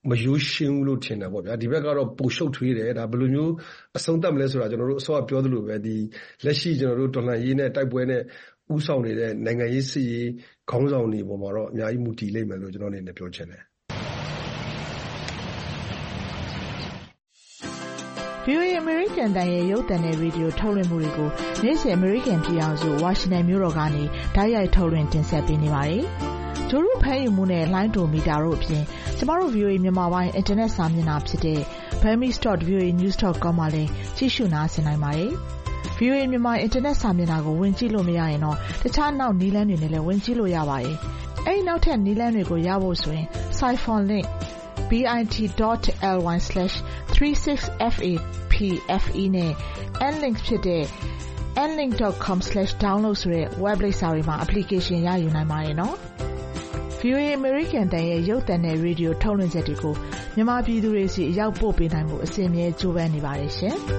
မရိုးရှင်းဘူးလို့ထင်တယ်ပေါ့ဗျာဒီဘက်ကတော့ပိုရှုပ်ထွေးတယ်ဒါဘယ်လိုမျိုးအဆုံးသတ်မလဲဆိုတာကျွန်တော်တို့အစောကပြောသလိုပဲဒီလက်ရှိကျွန်တော်တို့တော်လှန်ရေးနဲ့တိုက်ပွဲနဲ့ဥဆောင်နေတဲ့နိုင်ငံရေးစစ်ရေးခေါင်းဆောင်တွေပေါ်မှာတော့အများကြီးမူတည်လိမ့်မယ်လို့ကျွန်တော်အနေနဲ့ပြောချင်တယ်ဗွီအိုအေ American တန်ရဲ့ရုပ်သံနဲ့ရေဒီယိုထုတ်လွှင့်မှုတွေကိုနေ့စဉ် American ပြည်အောင်စုဝါရှင်တန်မြို့တော်ကနေတိုက်ရိုက်ထုတ်လွှင့်တင်ဆက်ပေးနေပါတယ်။ဂျိုးရုဖမ်းယူမှုနဲ့လိုင်းဒိုမီတာတို့အပြင်ကျမတို့ ဗွီအိုအေ မြန်မာပိုင်းအင်တာနက်စာမျက်နှာဖြစ်တဲ့ burmese dot v o a news dot com မှာလည်းကြည့်ရှုနားဆင်နိုင်ပါတယ်။ ဗွီအိုအေ မြန်မာအင်တာနက်စာမျက်နှာကိုဝင်ကြည့်လို့မရရင်တော့တခြားနောက်နည်းလမ်းတွေနဲ့လည်းဝင်ကြည့်လို့ရပါတယ်။အဲဒီနောက်ထပ်နည်းလမ်းတွေကိုရဖို့ဆိုရင် Siphon link bit dot ly slash three six f a p f e နဲ့ nlink ဖြစ်တဲ့ nlink dot com slash download ဆိုတဲ့ web လိပ်စာတွေမှာ application ရယူနိုင်ပါတယ်နော်။ ဗွီအိုအေ American တန်ရဲ့ရုပ်သံနဲ့ရေဒီယိုထုတ်လွှင့်ချက်တွေကိုမြန်မာပြည်သူတွေစီအရောက်ပို့ပေးနိုင်မှုအစီအမြဲကြိုးပမ်းနေပါတယ်ရှင်။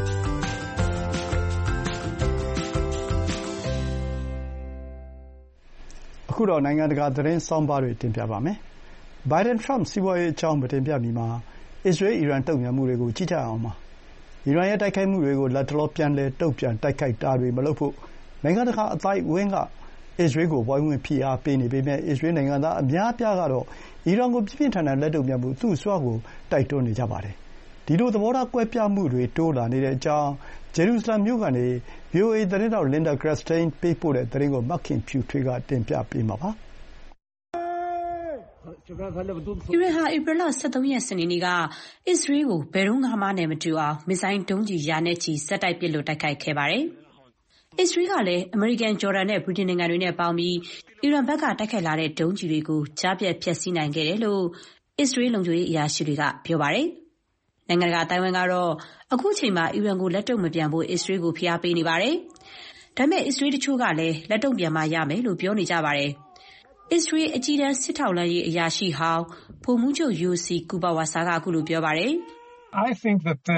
အခုတော့နိုင်ငံတကာသတင်းစောင်းပါးတွေတင်ပြပါမယ်။ Biden Trump စီးပွားရေးအကြောင်းမတင်ပြမီမှာအစ္စရေးအီရန်တုံ့ပြန်မှုတွေကိုကြည့်ကြအောင်ပါ။အီရန်ရဲ့တိုက်ခိုက်မှုတွေကိုလက်တလောပြန်လည်တုံ့ပြန်တိုက်ခိုက်တာတွေမလုပ်ဖို့နိုင်ငံတကာအသိုက်အဝန်းကအစ္စရေးကိုဝိုင်းဝန်းဖိအားပေးနေပေမဲ့အစ္စရေးနိုင်ငံသားအများအပြားကတော့အီရန်ကိုပြင်းပြင်းထန်ထန်လက်တုံ့ပြန်မှုသူ့အစွမ်းကိုတိုက်တွန်းနေကြပါတယ်။ဒီလိုသဘောထားကွဲပြားမှုတွေတိုးလာနေတဲ့အကြောင်းဂျေရုဆလမ်မြို့ကနေ ဗွီအိုအေ သတင်းထောက် Linda Gradstein ပေးပို့တဲ့သတင်းကိုမခင်ဖြူထွေးကတင်ပြပေးမှာပါ။အီရန်ဟာဧပြီလ ၁၃ ရက်စနေနေ့ကအစ္စရေးကိုဘယ်တော့မှနဲ့မတူအောင်မစ်ဇိုင်းဒုံးကျည်ရာနဲ့ချီဆက်တိုက်ပစ်လွှတ်တိုက်ခိုက်ခဲ့ပါတယ်။အစ္စရေးကလည်းအမေရိကန်၊ဂျော်ဒန်နဲ့ဗြိတိန်နိုင်ငံတွေနဲ့ပေါင်းပြီးအီရန်ဘက်ကတိုက်ခိုက်လာတဲ့ဒုံးကျည်တွေကိုကြားဖြတ်ဖျက်ဆီးနိုင်ခဲ့တယ်လို့အစ္စရေးလုံခြုံရေးအရာရှိတွေကပြောပါတယ်။နိုင်ငံတကာအသိုင်းအဝိုင်းကတော့အခုချိန်မှာအီရန်ကိုလက်တုံ့မပြန်ဖို့အစ္စရေးကိုဖိအားပေးနေပါတယ်။ဒါပေမဲ့အစ္စရေးတချို့ကလည်းလက်တုံ့ပြန်မှရမယ်လို့ပြောနေကြပါတယ်။အစ္စရေးအကြီးတန်းစစ်ထောက်လှမ်းရေးအရာရှိဟောင်းဗိုလ်မှူးချုပ် Yossi Kubawasa ကအခုလိုပြောပါတယ်။ I think that uh,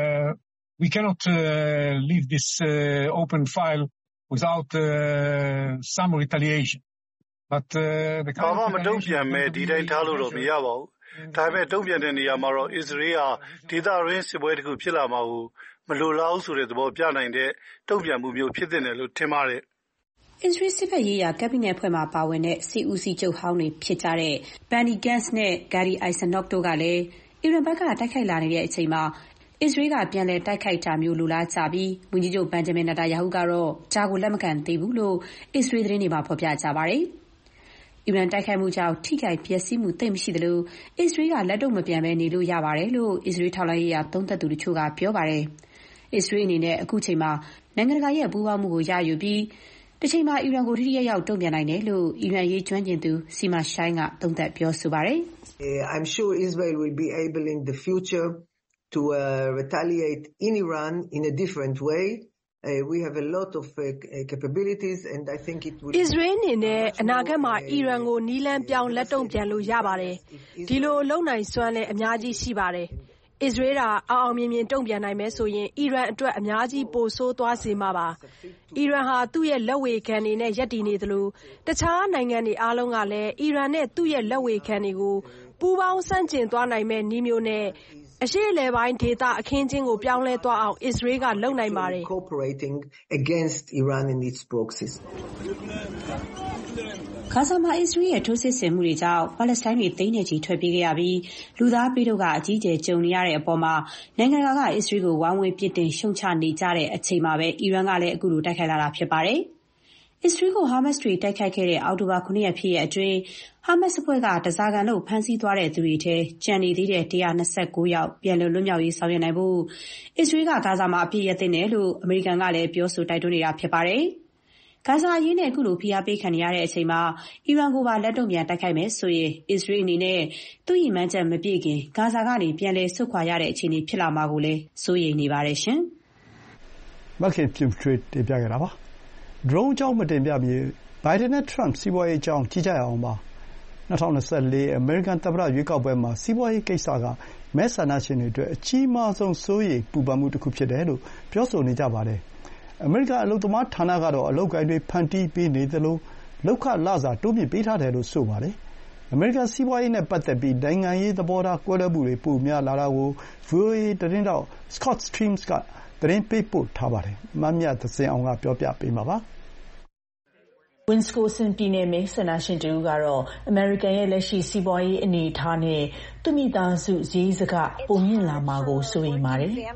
we cannot uh, leave this uh, open file without uh, some retaliation. But uh, the ဘာမှမတုံ့ပြန်မဲ့ဒီတိုင်းထားလို့တော့မရပါဘူး။ဒါပေမဲ့တုံ့ပြန်တဲ့နေရာမှာတော့အစ္စရေးဟာဒေသရင်းစစ်ပွဲတစ်ခုဖြစ်လာမှာကိုမလိုလားဘူးဆိုတဲ့သဘောပြနိုင်တဲ့တုံ့ပြန်မှုမျိုးဖြစ်တဲ့လို့ထင်ပါတယ်အစ္စရေးစစ်ဘက်ရေးရာကက်ဘိနက်ဖွဲ့မှာပါဝင်တဲ့စစ်ဦးစီးချုပ်ဟောင်းတွေဖြစ်ကြတဲ့ Benny Gantz နဲ့ Gadi Eisenhower တို့ကလည်းအီရန်ဘက်ကတိုက်ခိုက်လာနေတဲ့အချိန်မှာအစ္စရေးကပြန်လည်တိုက်ခိုက်တာမျိုးလိုလားကြပြီးဝန်ကြီးချုပ်ဘန်ဂျမင်နာတာယာဟုကတော့ဒါကိုလက်မခံသေးဘူးလို့အစ္စရေးသတင်းတွေမှာဖော်ပြကြပါတယ်။အီရန်တိုက်ခိုက်မှုကြောင့်ထိခိုက်ပျက်စီးမှုသိပ်မရှိသလိုအစ္စရေးကလက်တော့မပြန်ဘဲနေလို့ရပါတယ်လို့အစ္စရေးထောက်လှမ်းရေးရာသုံးသပ်သူတချို့ကပြောပါတယ်။အစ္စရေးအနေနဲ့အခုချိန်မှာနိုင်ငံတကာရဲ့ပူးပေါင်းမှုကိုရယူပြီးတချိန်မှာအီရန်ကိုထိထိရောက်ရောက်တုံ့ပြန်နိုင်တယ်လို့အီရန်ရေးကျွမ်းကျင်သူစီမာရှိုင်းကသုံးသပ်ပြောဆိုပါတယ်။ I'm sure Israel will be able in the future to uh, retaliate in Iran in a different way. Uh, we have a lot of uh, capabilities and I think it will Israel အနေနဲ့အနာဂတ်မှာအီရန်ကိုနီးလန်းပြောင်းလက်တုံ့ပြန်လို့ရပါတယ်။ဒီလိုလုံနိုင်စွမ်းလည်းအများကြီးရှိပါတယ်။အစ္စရေးကအောင်အောင်မြင်မြင်တုံ့ပြန်နိုင်မယ်ဆိုရင်အီရန်အတွက်အများကြီးပိုဆိုးသွားစေမှာပါ။အီရန်ဟာသူ့ရဲ့လက်ဝေခံတွေနဲ့ရပ်တည်နေသလိုတခြားနိုင်ငံတွေအားလုံးကလည်းအီရန်နဲ့သူ့ရဲ့လက်ဝေခံတွေကိုပူးပေါင်းဆန့်ကျင်သွားနိုင်မဲ့နည်းမျိုးနဲ့အရှေ့အလယ်ပိုင်းဒေသအခင်းချင်းကိုပြောင်းလဲသွားအောင်အစ္စရေးကလုပ်နိုင်ပါတယ်။ cooperating against Iran and its proxies. ဂါဇာမှာအစ္စရေးရဲ့ထိုးစစ်ဆင်မှုတွေကြောင့်ပါလက်စတိုင်းတွေသိန်းနဲ့ချီထွက်ပြေးခဲ့ရပြီးလူသားပေးတို့ကအကြီးအကျယ်ကြုံနေရတဲ့အပေါ်မှာနိုင်ငံတကာကအစ္စရေးကိုဝိုင်းဝန်းပြစ်တင်ရှုံချနေကြတဲ့အချိန်မှာပဲအီရန်ကလည်းအခုလိုတိုက်ခိုက်လာတာဖြစ်ပါတယ်။အစ္စရေးကိုဟာမတ်စ်တွေတိုက်ခိုက်ခဲ့တဲ့အောက်တိုဘာ ခုနှစ်ရက်ဖြစ်ရဲ့အတွင်းဟာမတ်စ်အဖွဲ့ကတစားကန်လို့ဖမ်းဆီးသွားတဲ့သူတွေထဲကျန်နေသေးတဲ့၁၂၉ယောက်ပြန်လည်လွတ်မြောက်ရေးဆောင်ရွက်နိုင်ဖို့အစ္စရေးကဂါဇာမှာအပြည့်ရသင့်တယ်လို့အမေရိကန်ကလည်းပြောဆိုတိုက်တွန်းနေတာဖြစ်ပါတယ်။ဂါဇာအရေးနဲ့အခုလိုဖိအားပေးခံနေရတဲ့အချိန်မှာအီရန်ကိုပါလက်တုံ့ပြန်တိုက်ခိုက်မယ်ဆိုရင်အစ္စရေးအနေနဲ့သူ့ရည်မှန်းချက်မပြည့်ခင်ဂါဇာကနေပြန်လည်ဆုတ်ခွာရတဲ့အခြေအနေဖြစ်လာမှာကိုလည်းစိုးရိမ်နေပါတယ်ရှင်။မခင်ပြူထွေးတင်ပြခဲ့တာပါ။ drone အကြောင်းမတင်ပြမီ Biden နဲ့ Trump စီးပွားရေးအကြောင်းကြည့်ကြရအောင်ပါ။၂၀၂၄အမေရိကန်သမ္မတရွေးကောက်ပွဲမှာစီးပွားရေးကိစ္စကမဲဆန္ဒရှင်တွေအတွက်အကြီးမားဆုံးစိုးရိမ်ပူပန်မှုတစ်ခုဖြစ်တယ်လို့ပြောဆိုနေကြပါတယ်။အမေရိကန်အလုပ်သမားဌာနကတော့အလုပ်ကိုင်တွေဖန်တီးပေးနေသလိုလုပ်ခလစာတိုးမြှင့်ပေးထားတယ်လို့ဆိုပါတယ်။အမေရိကန်စီးပွားရေးနဲ့ပတ်သက်ပြီးနိုင်ငံရေးသဘောထားကွဲလွဲမှုတွေပိုများလာတာကို ဗွီအိုအေသတင်းထောက် Scott Streams ကသတင်းပေးပို့ထားပါတယ်။မမြသဇင်အောင်ကပြောပြပေးမှာပါ။ Wisconsin ပြည်နယ်မဲဆန္ဒရှင်တဦးကတော့အမေရိကန်ရဲ့လက်ရှိစီးပွားရေးအနေအထားနဲ့သူ့မိသားစုစရိတ်စကပိုမြင့်လာမှာကိုစိုးရိမ်ပါတယ်။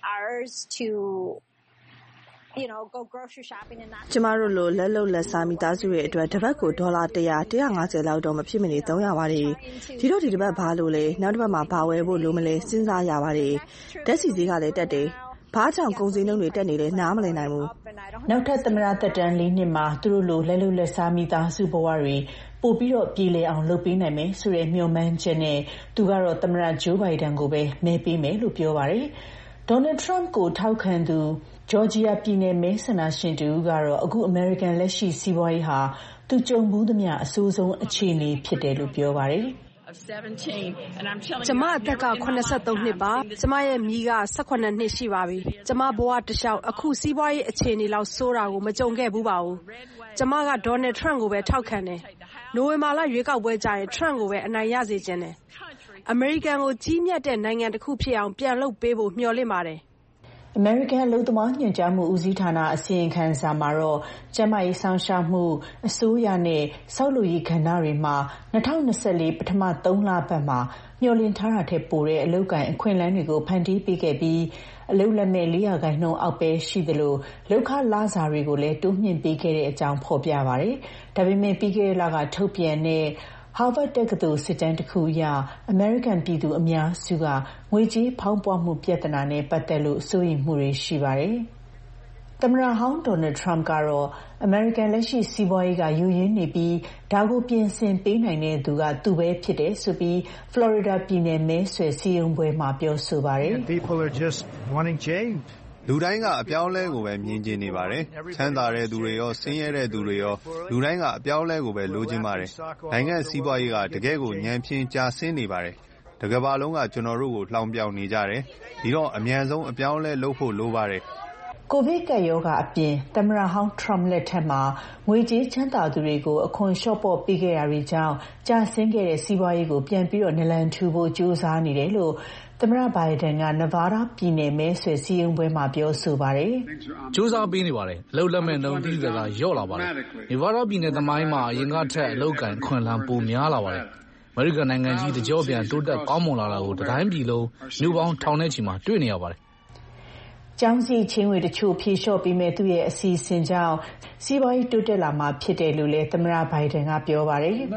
ကျမတို့လိုလက်လုပ်လက်စားမိသားစုတွေအတွက်တပတ်ကိုဒေါ်လာတရာ တစ်ရာငါးဆယ်လောက်တော့မဖြစ်မနေသုံးရပါတယ်။ဒီတော့ဒီတပတ်ဘာလို့လဲနောက်တစ်ပတ်မှာဘာဝယ်ဖို့လိုမလဲစဉ်းစားရပါတယ်။ဓာတ်ဆီဈေးကလည်းတက်တယ်။ဘာကြောင့်ကုန်စည်နှုန်းတွေတက်နေလဲနားမလည်နိုင်ဘူး။နောက်ထပ်သမ္မတသက်တမ်းလေးနှစ်မှာသူတို့လိုလက်လုပ်လက်စားမိသားစုဘဝတွေပိုပြီးတော့ပြည်လည်အောင်လုပ်ပေးနိုင်မယ်ဆိုတဲ့မျှော်မှန်းချက်နဲ့သူကတော့သမ္မတဂျိုးဘိုင်ဒန်ကိုပဲမဲပေးမယ်လို့ပြောပါတယ်။ Donald Trump ကိုထောက်ခံသူဂျော်ဂျီယာပြည်နယ်မဲဆန္ဒရှင်တူကတော့အခုအမေရိကန်လက်ရှိစီးပွားရေးဟာသူကြုံဘူးသမျှအဆိုးဆုံးအခြေအနေဖြစ်တယ်လို့ပြောပါတယ်ကျမအသက်က၇၃နှစ်ပါကျမရဲ့မိက၁၈နှစ်ရှိပါပြီကျမဘဝတစ်လျှောက်အခုစီးပွားရေးအခြေအနေလောက်ဆိုးတာကိုမကြုံခဲ့ဘူးပါဘူးကျမက Donald Trump ကိုပဲထောက်ခံတယ်နိုဝင်ဘာလရွေးကောက်ပွဲကြရင် Trump ကိုပဲအနိုင်ရစေချင်တယ်အမေရိကန်ကိုကြီးမြတ်တဲ့နိုင်ငံတစ်ခုဖြစ်အောင်ပြန်လုပ်ပေးဖို့မျှော်လင့်ပါတယ်အမေရိကန်အလုပ်သမားညွှန်ကြားမှုဦးစီးဌာနအစီရင်ခံစာမှာတော့ကျန်းမာရေးစောင့်ရှောက်မှုအစိုးရနဲ့ဆောက်လုပ်ရေးကဏ္ဍတွေမှာ၂၀၂၄ပထမသုံးလပတ်မှာမျှော်လင့်ထားတာထက်ပိုတဲ့အလုပ်ကိုင်အခွင့်အလမ်းတွေကိုဖန်တီးပေးခဲ့ပြီးအလုပ်လက်မဲ့လေးရာခိုင်နှုန်းအောက်ပဲရှိသလိုလုပ်ခလစာတွေကိုလည်းတိုးမြှင့်ပေးခဲ့တဲ့အကြောင်းဖော်ပြပါတယ်။ဒါပေမဲ့ပြီးခဲ့တဲ့လကထုတ်ပြန်တဲ့ Harvard တက္ကသိုလ်စစ်တမ်းတစ်ခုအရအမေရိကန်ပြည်သူအများစုကငွေကြေးဖောင်းပွမှုပြဿနာနဲ့ပတ်သက်လို့စိုးရိမ်မှုတွေရှိပါတယ်။သမ္မတဟောင်း Donald Trump ကတော့အမေရိကန်လက်ရှိစီးပွားရေးကယိုယွင်းနေပြီးဒါကိုပြင်ဆင်ပေးနိုင်တဲ့သူကသူပဲဖြစ်တယ်ဆိုပြီး Florida ပြည်နယ်မဲဆွယ်စည်းရုံးပွဲမှာပြောဆိုပါတယ်။ People are just wanting change.လူတိုင်းကအပြောင်းလဲကိုပဲမြင်ကျင်နေပါတယ်။ချမ်းသာတဲ့သူတွေရောဆင်းရဲတဲ့သူတွေရောလူတိုင်းကအပြောင်းလဲကိုပဲလိုချင်ပါတယ်။နိုင်ငံစီးပွားရေးကတကယ်ကိုညံပြင်းကျဆင်းနေပါတယ်။တစ်ကမ္ဘာလုံးကကျွန်တော်တို့ကိုလှောင်ပြောင်နေကြတယ်။ဒီတော့အမြန်ဆုံးအပြောင်းလဲလုပ်ဖို့လိုပါတယ်။ကိုဗစ်ကပ်ရောဂါအပြင်သမ္မတဟောင်း Trump လက်ထက်မှာငွေကြေးချမ်းသာသူတွေကိုအခွန်လျှော့ပေါ့ပေးခဲ့တာတွေကြောင့်ကျဆင်းခဲ့တဲ့စီးပွားရေးကိုပြန်ပြီးတော့နလန်ထူဖို့ကြိုးစားနေတယ်လို့သမ္မတဘိုင်ဒန်က Nevada ပြည်နယ်မဲဆွယ်စည်းရုံးပွဲမှာပြောဆိုပါတယ်။ကြိုးစားပေးနေပါတယ်။အလုပ်လက်မဲ့နှုန်းသိသိသာသာလျော့လာပါတယ်။ Nevada ပြည်နယ်သမိုင်းမှာအရင်ကထက်အလုပ်ကိုင်ခွင့်လန်းပိုများလာပါတယ်။အမေရိကန်နိုင်ငံကြီးတကြောပြန်တိုးတက်ကောင်းမွန်လာတာကိုတိုင်းပြည်လုံးမြို့ပေါင်းထောင်နဲ့ချီမှာတွေ့နေရပါတယ်။ကျောင်းစီချင်းဝေတချို့ဖြေလျှော့ပေးမဲ့သူ့ရဲ့အစီအစဉ်ကြောင့်စီးပွားရေးတိုးတက်လာမှာဖြစ်တယ်လို့လည်းသမ္မတဘိုင်ဒန်ကပြောပါတယ်။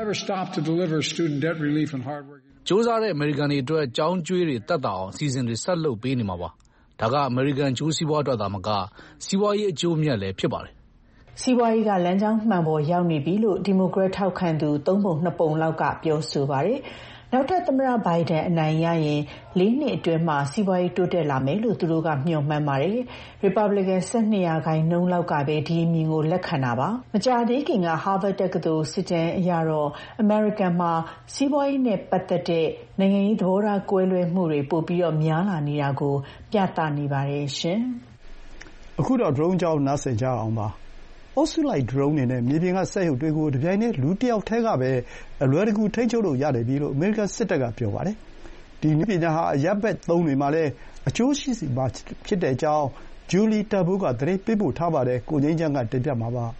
ကြိုးစားတဲ့အမေရိကန်တွေအတွက်ကြောင်းကျွေးတွေတက်တာအောင်အစီအစဉ်တွေဆက်လုပ်ပေးနေမှာပါ။ဒါကအမေရိကန်ကျိုးစီးပွားအတွက်သာမကစီးပွားရေးအကျိုးမြတ်လည်းဖြစ်ပါတယ်။စီးပွားရေးကလမ်းကြောင်းမှန်ပေါ်ရောက်နေပြီလို့ဒီမိုကရက်ထောက်ခံသူသုံးပုံနှစ်ပုံလောက်ကပြောဆိုပါတယ်။နောက်ထပ်သမ္မတဘိုင်ဒန်အနိုင်ရရင်လေးနှစ်အတွင်းမှာစီးပွားရေးတိုးတက်လာမယ်လို့သူတို့ကမျှော်မှန်းပါတယ်။ Republican ၁၂ရာခိုင်နှုန်းလောက်ကပဲဒီအမြင်ကိုလက်ခံတာပါ။မကြာသေးခင်က Harvard တက္ကသိုလ်စစ်တမ်းအရတော့အမေရိကန်မှာစီးပွားရေးနဲ့ပတ်သက်တဲ့နိုင်ငံရေးသဘောထားကွဲလွဲမှုတွေပိုပြီးတော့များလာနေတာကိုပြသနေပါတယ်ရှင်။အခုတော့ drone ကြောင်းနားဆင်ကြအောင်ပါ။အုပ်စုလိုက် drone တွေနဲ့မြေပြင်ကစက်ရုပ်တွေကိုတပြိုင်တည်းလူတစ်ယောက်တည်းကပဲအလွယ်တကူထိန်းချုပ်လို့ရတယ်ပြီလို့အမေရိကန်စစ်တပ်ကပြောပါတယ်။ဒီနည်းပညာဟာအရပ်ဘက်သုံးတွေမှာလည်းအကျိုးရှိစေမှာဖြစ်တဲ့အကြောင်း Julie Tabou ကသတင်းပေးပို့ထားပါတယ်။ကိုငြိမ်းချမ်းကတင်ပြမှာပါ။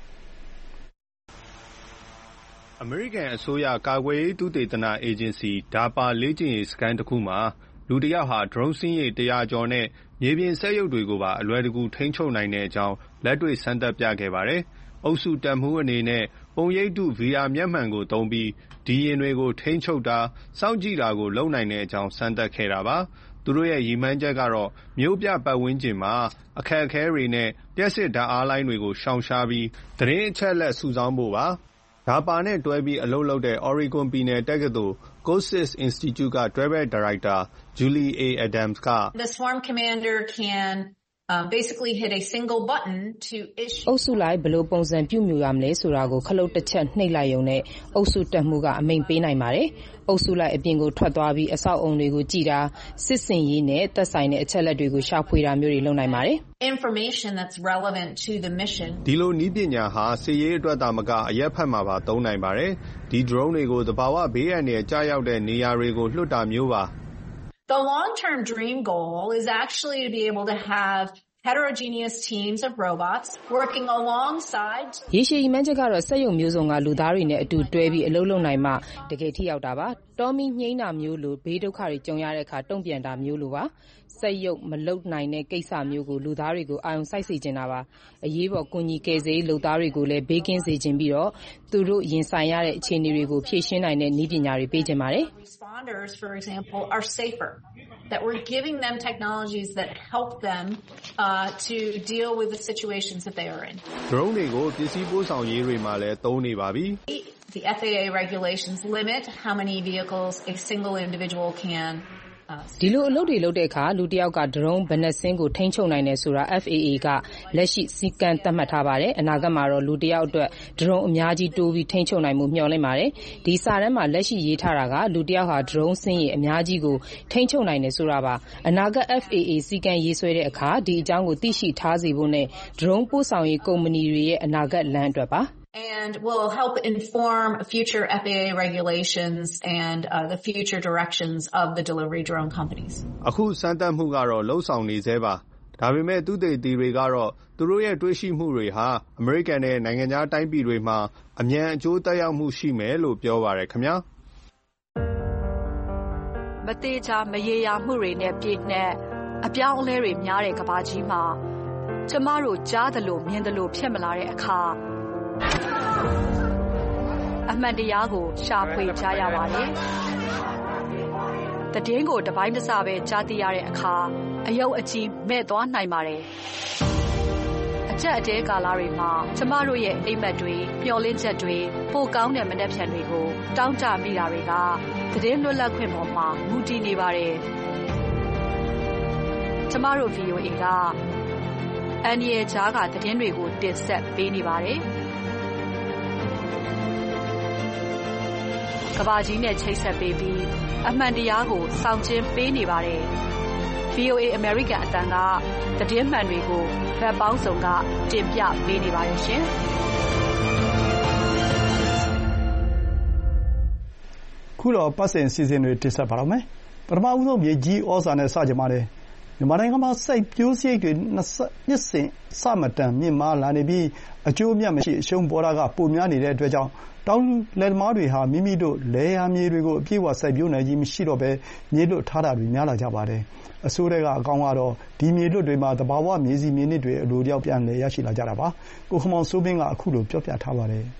အမေရိကန်အစိုးရကာကွယ်ရေးသုတေသနအေဂျင်စီ ဒါပါ လေ့ကျင့်ရေးစခန်းတစ်ခုမှာလူတစ်ယောက်ဟာ drone ဆင်းရေတစ်ရာကျော်နဲ့မြေပြင်စက်ရုပ်တွေကိုပါအလွယ်တကူထိန်းချုပ်နိုင်တဲ့အကြောင်းလက်တွေ့စမ်းသပ်ပြခဲ့ပါတယ်။အုပ်စုတပ်မှူးအနေနဲ့ပုံရိပ်တု ဗီအာ မျက်မှန်ကိုသုံးပြီးဒီယာဉ်တွေကိုထိန်းချုပ်တာစောင့်ကြည့်တာကိုလုပ်နိုင်တဲ့အကြောင်းစမ်းသပ်ခဲ့တာပါ။သူတို့ရဲ့ရည်မှန်းချက်ကတော့မြို့ပြပတ်ဝန်းကျင်မှာအခက်အခဲတွေနဲ့လျှပ်စစ်ဓာတ်အားလိုင်းတွေကိုရှောင်ရှားပြီးသတင်းအချက်အလက်စုဆောင်းဖို့ပါ။ဒါပါနဲ့တွဲပြီးအလုပ်လုပ်တဲ့ Oregon ပြည်နယ်တက္ကသိုလ် Coast Institute ကတွဲဘက်ဒါရိုက်တာ Julie A. Adams က The swarm commander can Um, basically hit a single button to issue အုပ်စုလိုက်ဘယ်လိုပုံစံပြုမြူရမလဲဆိုတာကိုခလုတ်တစ်ချက်နှိပ်လိုက်ရုံနဲ့အုပ်စုတက်မှုကအမိန့်ပေးနိုင်ပါတယ်။အုပ်စုလိုက်အပြင်ကိုထွက်သွားပြီးအဆောက်အုံတွေကိုကြည့်တာစစ်စင်ရေးနဲ့သက်ဆိုင်တဲ့အချက်လက်တွေကိုရှာဖွေတာမျိုးတွေလုပ်နိုင်ပါတယ်။ information that's relevant to the mission ဒီလိုနည်းပညာဟာစစ်ရေးအတွက်သာမကအရက်ဖက်မှာပါသုံးနိုင်ပါတယ်။ဒီ drone တွေကိုသဘာဝဘေးအန္တရာယ်ကြားရောက်တဲ့နေရာတွေကိုလွှတ်တာမျိုးပါ The long-term dream goal is actually to be able to have heterogeneous teams of robots working alongside ရေရှည်မှန်းချက်ကတော့စက်ရုံမျိုးစုံကလူသားတွေနဲ့အတူတွဲပြီးအလုပ်လုပ်နိုင်မှတကယ်ထိရောက်တာပါတော်မီညှိနှာမျိုးလိုဘေးဒုက္ခတွေကြုံရတဲ့အခါတုံ့ပြန်တာမျိုးလိုပါစက်ရုပ်မလုပ်နိုင်တဲ့ကိစ္စမျိုးကိုလူသားတွေကိုအာရုံစိုက်စေချင်တာပါအရေးပေါ်ကူညီကယ်ဆယ်ရေးလုပ်သားတွေကိုလည်းဘေးကင်းစေချင်ပြီးတော့သူတို့ရင်ဆိုင်ရတဲ့အခြေအနေတွေကိုဖြေရှင်းနိုင်တဲ့နည်းပညာတွေပေးချင်ပါတယ် responders for example are safer that we're giving them technologies that help them uh, to deal with the situations that they are in drone တွေကိုပစ္စည်းပို့ဆောင်ရေးတွေမှာလည်းသုံးနေပါပြီ The F A A regulations limit how many vehicles a single individual can ဒီလိုအလုပ်တွေလုပ်တဲ့အခါလူတစ်ယောက်က drone ဘယ်နှစင်းကိုထိန်းချုပ်နိုင်တယ်ဆိုတာ F A A ကလက်ရှိစည်းကမ်းသတ်မှတ်ထားပါတယ်အနာဂတ်မှာတော့လူတစ်ယောက်အတွက် drone အများကြီးတိုးပြီးထိန်းချုပ်နိုင်မှုမျှော်လင့်ပါတယ်ဒီစာတမ်းမှာလက်ရှိရေးထားတာကလူတစ်ယောက်ဟာ drone စင်းရေအများကြီးကိုထိန်းချုပ်နိုင်တယ်ဆိုတာပါအနာဂတ် F A A စည်းကမ်းရေးဆွဲတဲ့အခါဒီအကြောင်းကိုသိရှိထားစေဖို့နဲ့ drone ပို့ဆောင်ရေးကုမ္ပဏီတွေရဲ့အနာဂတ်လမ်းအတွက်ပါ and will help inform future F A A regulations and uh, the future directions of the delivery drone companies. အခုစမ်းသပ်မှုကတော့လှုပ်ဆောင်နေသေးပါဒါပေမဲ့သူတေသီတွေကတော့သူတို့ရဲ့တွေးရှိမှုတွေဟာအမေရိကန်နဲ့နိုင်ငံခြားတိုင်းပြည်တွေမှာအမြန်အကျိုးသက်ရောက်မှုရှိမယ်လို့ပြောပါတယ်ခင်ဗျာမသေးချာမရေရာမှုတွေနဲ့ပြည့်နှက်အပြောင်းအလဲတွေများတဲ့ကမ္ဘာကြီးမှာကျမတို့ကြားသလိုမြင်သလိုဖြစ်မလာတဲ့အခါအမှန်တရားကိုရှာဖွေကြရပါတယ်။တည်င်းကိုတပိုင်းတစပဲကြားသိရတဲ့အခါအယုတ်အကြီးမဲ့သွားနိုင်ပါတယ်။အချက်အတဲကာလတွေမှာကျမတို့ရဲ့အိမ်မက်တွေမျှော်လင့်ချက်တွေပိုကောင်းတဲ့မနှက်ဖြန်တွေကိုတောင်းတမိတာတွေကတည်င်းလွတ်လပ်ခွင့်ပေါ်မှာမူတည်နေပါတယ်။ကျမတို့ V O A ကအန်ဒီရဲ့ကြားကတည်င်းတွေကိုတင်ဆက်ပေးနေပါတယ်။ကဘာကြီးနဲ့ချိတ်ဆက်ပေးပြီးအမှန်တရားကိုစောင့်ကျဉ်ပေးနေပါတယ်။ V O A American အတန်းကသတင်းမှန်တွေကိုဗတ်ပေါင်းစုံကတင်ပြပေးနေပါတယ်ရှင်။ခုတော့ပတ်စင်စီစဉ်တွေတင်ဆက်ပါတော့မယ်။ပထမဦးဆုံးမြေကြီးဩဇာနဲ့စကြပါတယ်။မြန်မာနိုင်ငံမှာစိုက်ပျိုးစရိတ်တွေနှစ်စဉ်စမတန်မြင့်မားလာနေပြီးအကျိုးအမြတ်မရှိအရှုံးပေါ်တာကပိုများနေတဲ့အတွက်ကြောင့်တောင်လယ်သမားတွေဟာမိမိတို့လယ်ယာမြေတွေကိုအပြည့်အဝစိုက်ပျိုးနိုင်ခြင်းမရှိတော့ဘဲမြေလွတ်ထားတာတွေများလာကြပါတယ်။အဆိုးထဲကအကောင်းကတော့ဒီမြေလွတ်တွေမှာသဘာဝမြေဆီမြေနစ်တွေအလိုအလျောက်ပြန်လည်ရရှိလာကြတာပါ။ကိုခင်မောင်စိုးမင်းကအခုလိုပြောပြထားပါတယ်။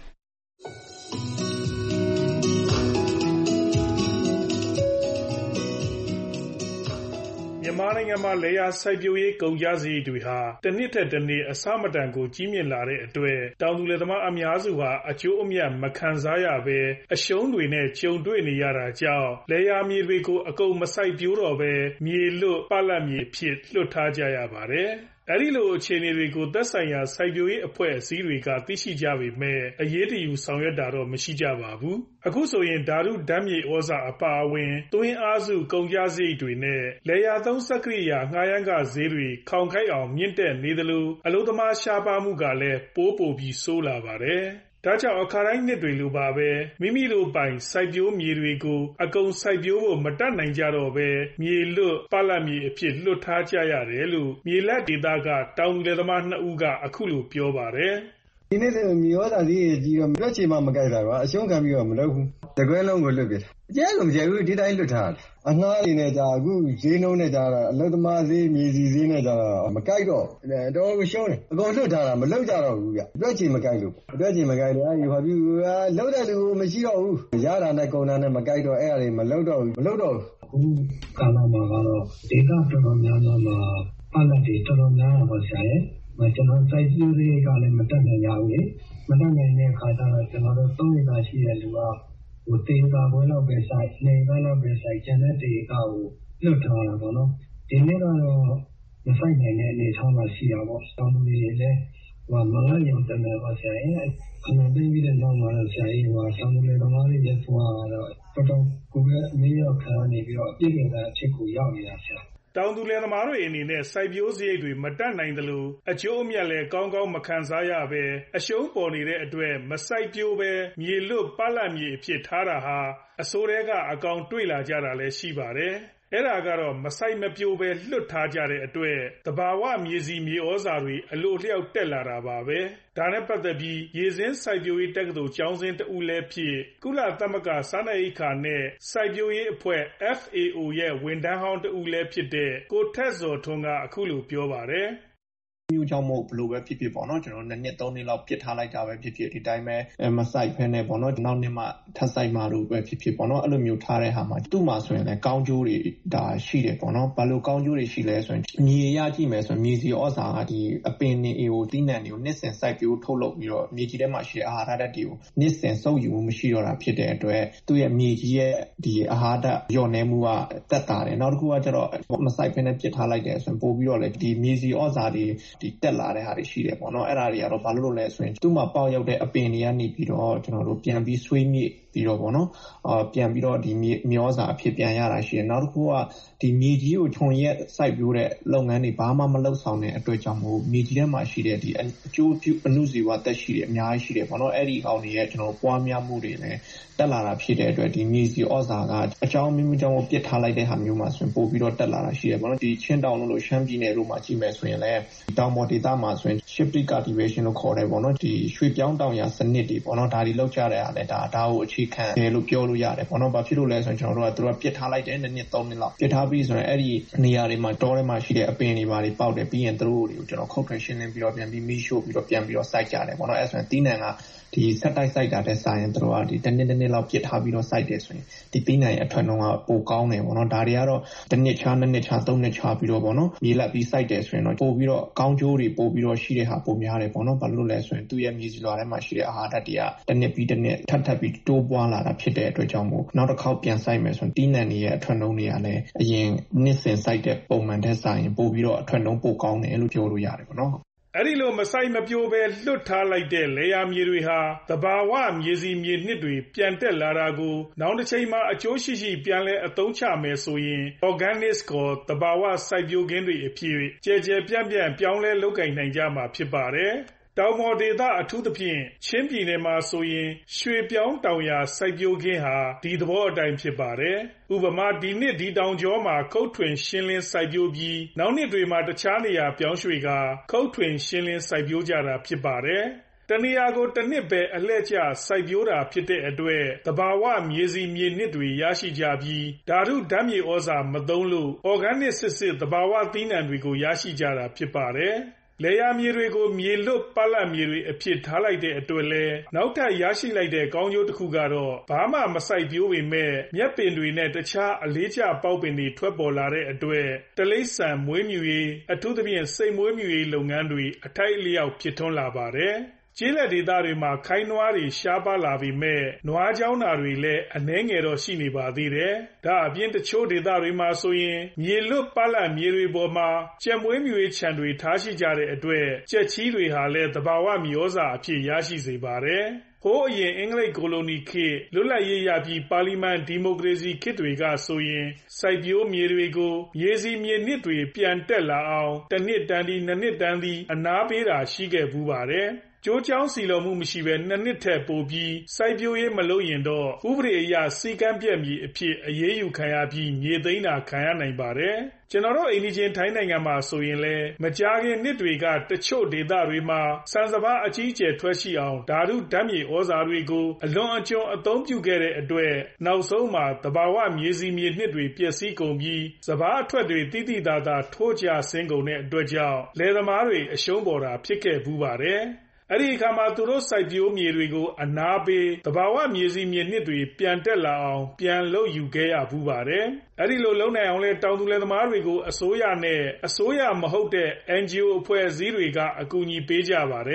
မြန်မာနိုင်ငံမှာလယ်ယာစိုက်ပျိုးရေးကုန်ကျစရိတ်တွေဟာတနှစ်ထက်တနှစ်အဆမတန်ကိုကြီးမြင့်လာတဲ့အတွက်တောင်သူလယ်သမားအများစုဟာအကျိုးအမြတ်မခံစားရဘဲအရှုံးတွေနဲ့ကြုံတွေ့နေရတာကြောင့်လယ်ယာမြေတွေကိုအကုန်မစိုက်ပျိုးတော့ဘဲမြေလွတ်ပလတ်မြေဖြစ်လွှတ်ထားကြရပါတယ်။အဲဒီလိုအခြေအနေတွေကိုသက်ဆိုင်ရာစိုက်ပျိုးရေးအဖွဲ့အစည်းတွေကသိရှိကြပေမဲ့အရေးတယူဆောင်ရွက်တာတော့မရှိကြပါဘူး။အခုဆိုရင်ဓာတုဓာတ်မြေဩဇာအပါအဝင်သွင်းအားစုကုန်ကျစရိတ်တွေနဲ့လယ်ယာသုံးစက်ကိရိယာငှားရမ်းခဈေးတွေခေါင်ခိုက်အောင်မြင့်တက်နေသလိုအလုပ်သမားရှားပါးမှုကလည်းပိုပိုပြီးဆိုးလာပါတယ်။ဒါကြောင့်အခါတိုင်းနှစ်တွေလိုပါပဲမိမိတို့ပိုင်စိုက်ပျိုးမြေတွေကိုအကုန်စိုက်ပျိုးဖို့မတတ်နိုင်ကြတော့ပဲမြေလွတ်ပလတ်မြေအဖြစ်လွတ်ထားကြရတယ်လို့မြေလက်ဒေသကတောင်သူလယ်သမားနှစ်ဦးကအခုလိုပြောပါတယ်။ဒီနေ့ဆိုမြေဩဇာစည်းကြီးတော့လွတ်ချင်မှမကြိုက်တာကွာအရှုံးခံပြီးတော့မလုပ်ဘူးတကွဲလုံးကိုလွတ်ပြတယ်အကျဲလုံးမကျဲဘူးဒီတိုင်းလွတ်ထားတယ်အငှားနေနဲ့ကြာအခုဈေးနှုန်းနဲ့ကြာတော့အလုပ်သမားဈေးမြေစီဈေးနဲ့ကြာတော့မကြိုက်တော့တော်ကိုရှုံးတယ်အကုန်လွတ်ထားတာမလုပ်ကြတော့ဘူးဗျလွတ်ချင်မကြိုက်လို့လွတ်ချင်မကြိုက်လို့အဲဒီဘာဖြစ်လွတ်တဲ့လူမရှိတော့ဘူးရတာနဲ့ကုန်တာနဲ့မကြိုက်တော့အဲ့အရာတွေမလုပ်တော့ဘူးမလုပ်တော့ဘူးကာလမှာကတော့ဒေတာတော်တော်များများမှာပလတ်တွေတော်တော်များများပါဆရာရဲ့ကျွန်တော်စိုက်ပျိုးရေးကလည်းမတတ်နိုင်ကြဘူးလေမတတ်နိုင်တဲ့အခါကျတော့ကျွန်တော်တို့သုံးရတာရှိတဲ့လူကဟိုတင်ကာပွဲလောက်ပဲစိုက်နေသားလောက်ပဲစိုက်ကျန်တဲ့တေကကိုလွတ်ထားတာပေါ့နော်ဒီနေ့ကတော့မဆိုင်နိုင်တဲ့အနေအထားမှာရှိတာပေါ့။တောင်သူတွေလည်းဟိုမငတ်ရုံတမ်းတယ်ပေါ့ဆရာရဲ့ခဏသိပြီးတဲ့နောက်မှာတော့ဆရာကြီးဟိုတောင်သူတွေသမားတွေရဲ့ဘဝကတော့တော်တော်ကိုယ်ပဲအမေရောက်ခံနေပြီးတော့အပြည့်အစုံအဖြစ်ကိုရောက်နေတာဆရာတောင်သူလယ်သမားတွေအနေနဲ့စိုက်ပျိုးစရိတ်တွေမတက်နိုင်သလိုအကျိုးအမြတ်လည်းကောင်းကောင်းမခံစားရပဲအရှုံးပေါ်နေတဲ့အတွက်မစိုက်ပျိုးပဲမြေလွတ်ပလတ်မြေအဖြစ်ထားတာဟာအစိုးရကအကောင်တွေ့လာကြတာလည်းရှိပါတယ်။အဲ့ဒါကတော့မစိုက်မပျိုးပဲလွတ်ထားကြတဲ့အတွက်သဘာဝမြေစီမြေဩဇာတွေအလိုလျောက်တက်လာတာပါပဲ။ဒါနဲ့ပတ်သက်ပြီးရေစင်းစိုက်ပျိုးရေးတက္ကသိုလ်ကျောင်းဆင်းတဦးလည်းဖြစ်ကုလသမဂ္ဂစားနပ်ရိက္ခာနဲ့စိုက်ပျိုးရေးအဖွဲ့ F A O ရဲ့ဝန်ထမ်းဟောင်းတဦးလည်းဖြစ်တဲ့ကိုထက်ဇော်ထွန်းကအခုလိုပြောပါတယ်။မျိုးကြောင့်မို့ဘလို့ပဲဖြစ်ဖြစ်ပေါ့နော်ကျွန်တော်နှစ်နှစ်သုံးနှစ်လောက်ပြစ်ထားလိုက်တာပဲဖြစ်ဖြစ်ဒီတိုင်းပဲမဆိုင်ဖဲနဲ့ပေါ့နော်နောက်နှစ်မှထပ်ဆိုင်မှလို့ပဲဖြစ်ဖြစ်ပေါ့နော်အဲ့လိုမျိုးထားတဲ့ဟာမှာသူ့မှာဆိုရင်လည်းကောင်းကျိုးတွေဒါရှိတယ်ပေါ့နော်ဘာလို့ကောင်းကျိုးတွေရှိလဲဆိုရင်မြေရကြည့်မယ်ဆိုရင်မြေစီဩဇာကဒီအပင်နေအေကိုတိနံတွေကိုနှစ်စင်စိုက်ပျိုးထုတ်လုပ်ပြီးတော့မြေကြီးထဲမှာရှိတဲ့အာဟာရဓာတ်တွေကိုနှစ်စင်စုပ်ယူမှုမရှိတော့တာဖြစ်တဲ့အတွက်သူ့ရဲ့မြေကြီးရဲ့ဒီအာဟာရဓာတ်လျော့နေမှုကတက်တာတယ်နောက်တစ်ခုကကျတော့မဆိုင်ဖဲနဲ့ပြစ်ထားလိုက်တယ်ဆိုရင်ပို့ပြီးတော့လေဒီမြေစီဩဇာတွေဒီတက်လာတဲ့ဟာတွေရှိတယ်ပေါ့နော်အဲ့ဒါတွေကတော့ဘာလို့လို့လဲဆိုရင်သူ့မှာပေါက်ရောက်တဲ့အပင်တွေကနေပြီးတော့ကျွန်တော်တို့ပြန်ပြီးဆွေးမြေ့ပြီးတော့ပေါ့နော်အာပြန်ပြီးတော့ဒီမျောစာအဖြစ်ပြန်ရတာရှိတယ်နောက်တစ်ခုကဒီမြေကြီးကိုခြုံရက်စိုက်ပျိုးတဲ့လုပ်ငန်းတွေဘာမှမလုပ်ဆောင်တဲ့အတွက်ကြောင့်မို့မြေကြီးထဲမှာရှိတဲ့ဒီအကျိုးပြုအနုဇီဝတက်ရှိတယ်အများကြီးရှိတယ်ပေါ့နော်အဲ့ဒီကောင်တွေရဲ့ကျွန်တော်ပွားများမှုတွေလည်းတက်လာတာဖြစ်တဲ့အတွက်ဒီမြေစီဩဇာကအကြောင်းမျိုးမျိုးကြောင့်ပြစ်ထားလိုက်တဲ့ဟာမျိုးမှာဆိုရင်ပို့ပြီးတော့တက်လာတာရှိတယ်ပေါ့နော်ဒီချင်းတောင်လို့ရှမ်းပြည်နယ်တို့မှာကြည့်မယ်ဆိုရင်လည်းတောင်ပေါ်ဒေသမှာဆိုရင် shifting cultivation လို့ခေါ်တယ်ပေါ့နော်ဒီရွှေပြောင်းတောင်ယာစနစ်တွေပေါ့နော်ဒါတွေလောက်ကြတဲ့အားလည်းဒါဒါကိုအခြေခံတယ်လို့ပြောလို့ရတယ်ပေါ့နော်ဘာဖြစ်လို့လဲဆိုရင်ကျွန်တော်တို့ကသူတို့ကပြစ်ထားလိုက်တယ်နှစ်နှစ်သုံးနှစ်လောက်ပြစ်ထားပြီးဆိုရင်အဲ့ဒီနေရာတွေမှာတောထဲမှာရှိတဲ့အပင်တွေပါတွေပေါက်တယ်ပြီးရင်သူတို့တွေကိုကျွန်တော်ခုတ်ထွင်ရှင်းလင်းပြီးတော့ပြန်ပြီးမီးရှို့ပြီးတော့ပြန်ပြီးတော့စိုက်ကြတယ်ပေါ့နော်အဲ့ဆိုရင်တီးနံကဒီဆက်တိုက်စိုက်တာတဲ့ဆိုင်ရင်တို့ကဒီတနည်းနည်းလောက်ပြစ်ထားပြီးတော့စိုက်တယ်ဆိုရင်ဒီတီးနံရဲ့အထွန်းတော့ကပိုကောင်းတယ်ပေါ့နော်ဒါတွေကတော့တစ်နှစ်ချာနှစ်နှစ်ချာသုံးနှစ်ချာပြီးတော့ပေါ့နော်မြေလက်ပြီးစိုက်တယ်ဆိုရင်တော့ပို့ပြီးတော့ကောင်းကျိုးတွေပို့ပြီးတော့ရှိတဲ့ဟာပိုများတယ်ပေါ့နော်ဘာလို့လဲဆိုရင်သူ့ရဲ့မြေစီလွှာထဲမှာရှိတဲ့အာဟာရဓာတ်တွေကတစ်နှစ်ပြီးတစ်နှစ်ထပ်ထပ်ပြီးတိုးပွားလာတာဖြစ်တဲ့အတွက်ကြောင့်မို့နောက်တစ်ခေါက်ပြန်စိုက်မယ်ဆိုရင်တီးနံတွေရဲ့အထွန်းလုံးတွေကလည်းအရင်နှစ်စဉ်စိုက်တဲ့ပုံမှန်တဲ့ဆိုင်ရင်ပို့ပြီးတော့အထွန်းလုံးပိုကောင်းတယ်လို့ပြောလို့ရတယ်ပေါ့နော်အဲ့ဒီလိုမဆိုင်မပြိုပဲလွတ်ထားလိုက်တဲ့လေယာမြေတွေဟာသဘာဝမြေစီမြေနှစ်တွေပြန်တက်လာတာကိုနောက်တစ်ချိန်မှာအကျိုးရှိရှိပြန်လဲအသုံးချမယ်ဆိုရင် organic ကိုသဘာဝစိုက်ပျိုးခင်းတွေအဖြစ်ကျယ်ကျယ်ပြန့်ပြန့်ပြောင်းလဲလုပ်ကိုင်နိုင်ကြမှာဖြစ်ပါတယ်တောင်ပေါ်ဒေသအထူးသဖြင့်ချင်းပြည်နယ်မှာဆိုရင်ရွှေပြောင်းတောင်ယာစိုက်ပျိုးခင်းဟာဒီသဘောအတိုင်းဖြစ်ပါတယ်။ဥပမာဒီနှစ်ဒီတောင်ကျောမှာခုတ်ထွင်ရှင်းလင်းစိုက်ပျိုးပြီးနောက်နှစ်တွေမှာတခြားနေရာပြောင်းရွှေ့ကာခုတ်ထွင်ရှင်းလင်းစိုက်ပျိုးကြတာဖြစ်ပါတယ်။တနေရာကိုတစ်နှစ်ပဲအလှည့်ကျစိုက်ပျိုးတာဖြစ်တဲ့အတွက်သဘာဝမြေစီမြေနှစ်တွေရရှိကြပြီးဓာတုဓာတ်မြေဩဇာမသုံးလို့ organic စစ်စစ်သဘာဝသီးနှံတွေကိုရရှိကြတာဖြစ်ပါတယ်။လေယာမြေတွေကိုမြေလွတ်ပလတ်မြေတွေအဖြစ်ထားလိုက်တဲ့အတွက်လဲနောက်ထပ်ရရှိလိုက်တဲ့ကောင်းကျိုးတစ်ခုကတော့ဘာမှမစိုက်ပျိုးပေမဲ့မြက်ပင်တွေနဲ့တခြားအလေးကျပေါက်ပင်တွေထွက်ပေါ်လာတဲ့အတွက်တလိษံမွေးမြူရေးအထူးသဖြင့်စိတ်မွေးမြူရေးလုပ်ငန်းတွေအထိုက်အလျောက်ဖြစ်ထွန်းလာပါတယ်ကျေးလက်ဒေသတွေမှာခိုင်းနွားတွေရှားပါလာပေမဲ့နွားချောင်းတွေလည်းအနှဲငယ်တော့ရှိနေပါသေးတယ်။ဒါအပြင်တချို့ဒေသတွေမှာဆိုရင်မြေလွတ်ပလတ်မြေတွေပေါ်မှာကြက်မွေးမြူရေးခြံတွေထားရှိကြတဲ့အတွက်ကြက်ချီးတွေဟာလည်းသဘာဝမြေဩဇာအဖြစ်ရရှိစေပါတယ်။ဟိုးအရင်အင်္ဂလိပ်ကိုလိုနီခေတ်လွတ်လပ်ရေးရပြီးပါလီမန်ဒီမိုကရေစီခေတ်တွေကဆိုရင်စိုက်ပျိုးမြေတွေကိုမြေစီမြေနှစ်တွေပြန်တက်လာအောင်တစ်နှစ်တန်းဒီနှစ်နှစ်တန်းဒီအနားပေးတာရှိခဲ့ဘူးပါတယ်။ကျိုးချောင်းစီလုံးမှုမရှိဘဲနှစ်နှစ်ထက်ပိုပြီးစိုက်ပျိုးရေးမလုပ်ရင်တော့ဥပဒေအရစီကံပြက်မြေအဖြစ်အရေးယူခံရပြီးမြေသိမ်းတာခံရနိုင်ပါတယ်။ကျွန်တော်တို့အိန္ဒိချင်းထိုင်းနိုင်ငံမှာဆိုရင်လည်းမကြာခင်နှစ်တွေကတချို့ဒေသတွေမှာစံစပါးအကြီးအကျယ်ထွက်ရှိအောင်ဓာတုဓာတ်မြေဩဇာတွေကိုအလွန်အကျွံအသုံးပြုခဲ့တဲ့အတွက်နောက်ဆုံးမှာသဘာဝမြေစီမြေနှစ်တွေပျက်စီးကုန်ပြီးစပါးအထွက်တွေတိတိသာသာထိုးကျဆင်းကုန်တဲ့အတွက်ကြောင့်လယ်သမားတွေအရှုံးပေါ်တာဖြစ်ခဲ့ဘူးပါတယ်။အဲ့ဒီအခါမှာသူတို့စိုက်ပျိုးမြေတွေကိုအနာပေးသဘာဝမြေစီမြေနှစ်တွေပြန်တက်လာအောင်ပြန်လုပ်ယူခဲ့ရဘူးပါတယ်။အဲ့ဒီလိုလုပ်နိုင်အောင်လဲတောင်သူလယ်သမားတွေကိုအစိုးရနဲ့အစိုးရမဟုတ်တဲ့ N G O အဖွဲ့အစည်းတွေကအကူအညီပေးကြပါတယ်။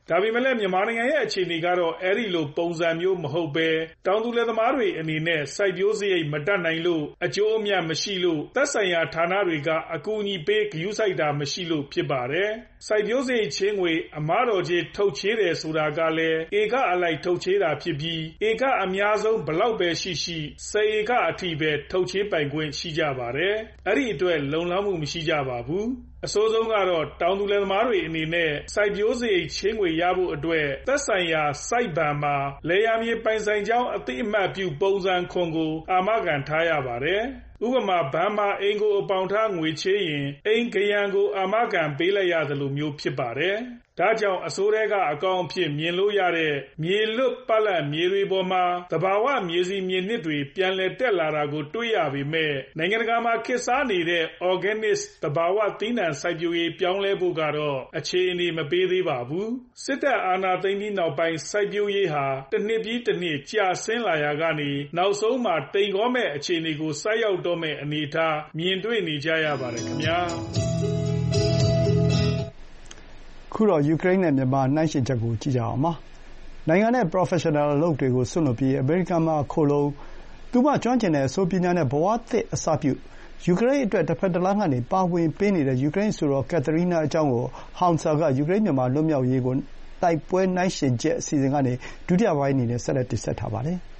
ဒါပေမဲ့လည်းမြန်မာနိုင်ငံရဲ့အခြေအနေကတော့အဲဒီလိုပုံစံမျိုးမဟုတ်ဘဲတောင်သူလယ်သမားတွေအနေနဲ့စိုက်ပျိုးစရိတ်မတတ်နိုင်လို့အကျိုးအမြတ်မရှိလို့သက်ဆိုင်ရာဌာနတွေကအကူအညီပေးဂရုစိုက်တာမရှိလို့ဖြစ်ပါတယ်။စိုက်ပျိုးစရိတ်ချေးငွေအမတော်ကြေးထုတ်ချေးတယ်ဆိုတာကလည်းဧကအလိုက်ထုတ်ချေးတာဖြစ်ပြီးဧကအများဆုံးဘလောက်ပဲရှိရှိဆယ်ဧကအထိပဲထုတ်ချေးပိုင်ခွင့်ရှိကြပါတယ်။အဲ့ဒီအတွက်လုံလောက်မှုမရှိကြပါဘူး။အဆိုးဆုံးကတော့တောင်သူလယ်သမားတွေအနေနဲ့စိုက်ပျိုးစရိတ်ချေးငွေရဖို့အတွက်သက်ဆိုင်ရာစိုက်ဘဏ်မှာလယ်ယာမြေပိုင်ဆိုင်ကြောင်းအသိအမှတ်ပြုပုံစံခွန်ကိုအာမခံထားရပါတယ်။ဥပမာဘဏ်မှာအိမ်ကိုအပေါင်ထားငွေချေးရင်အိမ်ဂရန်ကိုအာမခံပေးလိုက်ရသလိုမျိုးဖြစ်ပါတယ်။ဒါကြောင့်အစိုးရကအကောင့်အဖြစ်မြင်လို့ရတဲ့မြေလွတ်ပတ်လတ်မြေတွေပေါ်မှာသဘာဝမြေစီမြေနစ်တွေပြန်လည်တက်လာတာကိုတွေ့ရပေမဲ့နိုင်ငံတကာမှာခေတ်စားနေတဲ့ organic သဘာဝသီးနှံစိုက်ပျိုးရေးပြောင်းလဲဖို့ကတော့အခြေအနေမပေးသေးပါဘူး။စစ်တပ်အာဏာသိမ်းပြီးနောက်ပိုင်းစိုက်ပျိုးရေးဟာတစ်နှစ်ပြီးတစ်နှစ်ကျဆင်းလာရာကနေနောက်ဆုံးမှာတိမ်ကောမဲ့အခြေအနေကိုဆိုက်ရောက်တော့မဲ့အနေအထားမြင်တွေ့နေကြရပါတယ်ခင်ဗျာ။ခုတော့ယူကရိန်းနဲ့မြန်မာနှိုင်းယှဉ်ချက်ကိုကြည့်ကြအောင်ပါ။နိုင်ငံနဲ့ Professional အလုပ်တွေကိုစွန့်လွှတ်ပြီးအမေရိကန်မှာခိုလှုံသူမကျွမ်းကျင်တဲ့အဆိုပညာနဲ့ဘဝသစ်အစပြုယူကရိန်းအတွက်တစ်ဖက်တစ်လမ်းကနေပါဝင်ပေးနေတဲ့ယူကရိန်းအဆိုတော်ကက်သရီနာအကြောင်းကိုဟောင်ဆာကယူကရိန်းမြန်မာလွတ်မြောက်ရေးကိုတိုက်ပွဲနှိုင်းယှဉ်ချက်အစီအစဉ်ကနေဒုတိယပိုင်းအနေနဲ့ဆက်လက်တင်ဆက်ထားပါတယ်။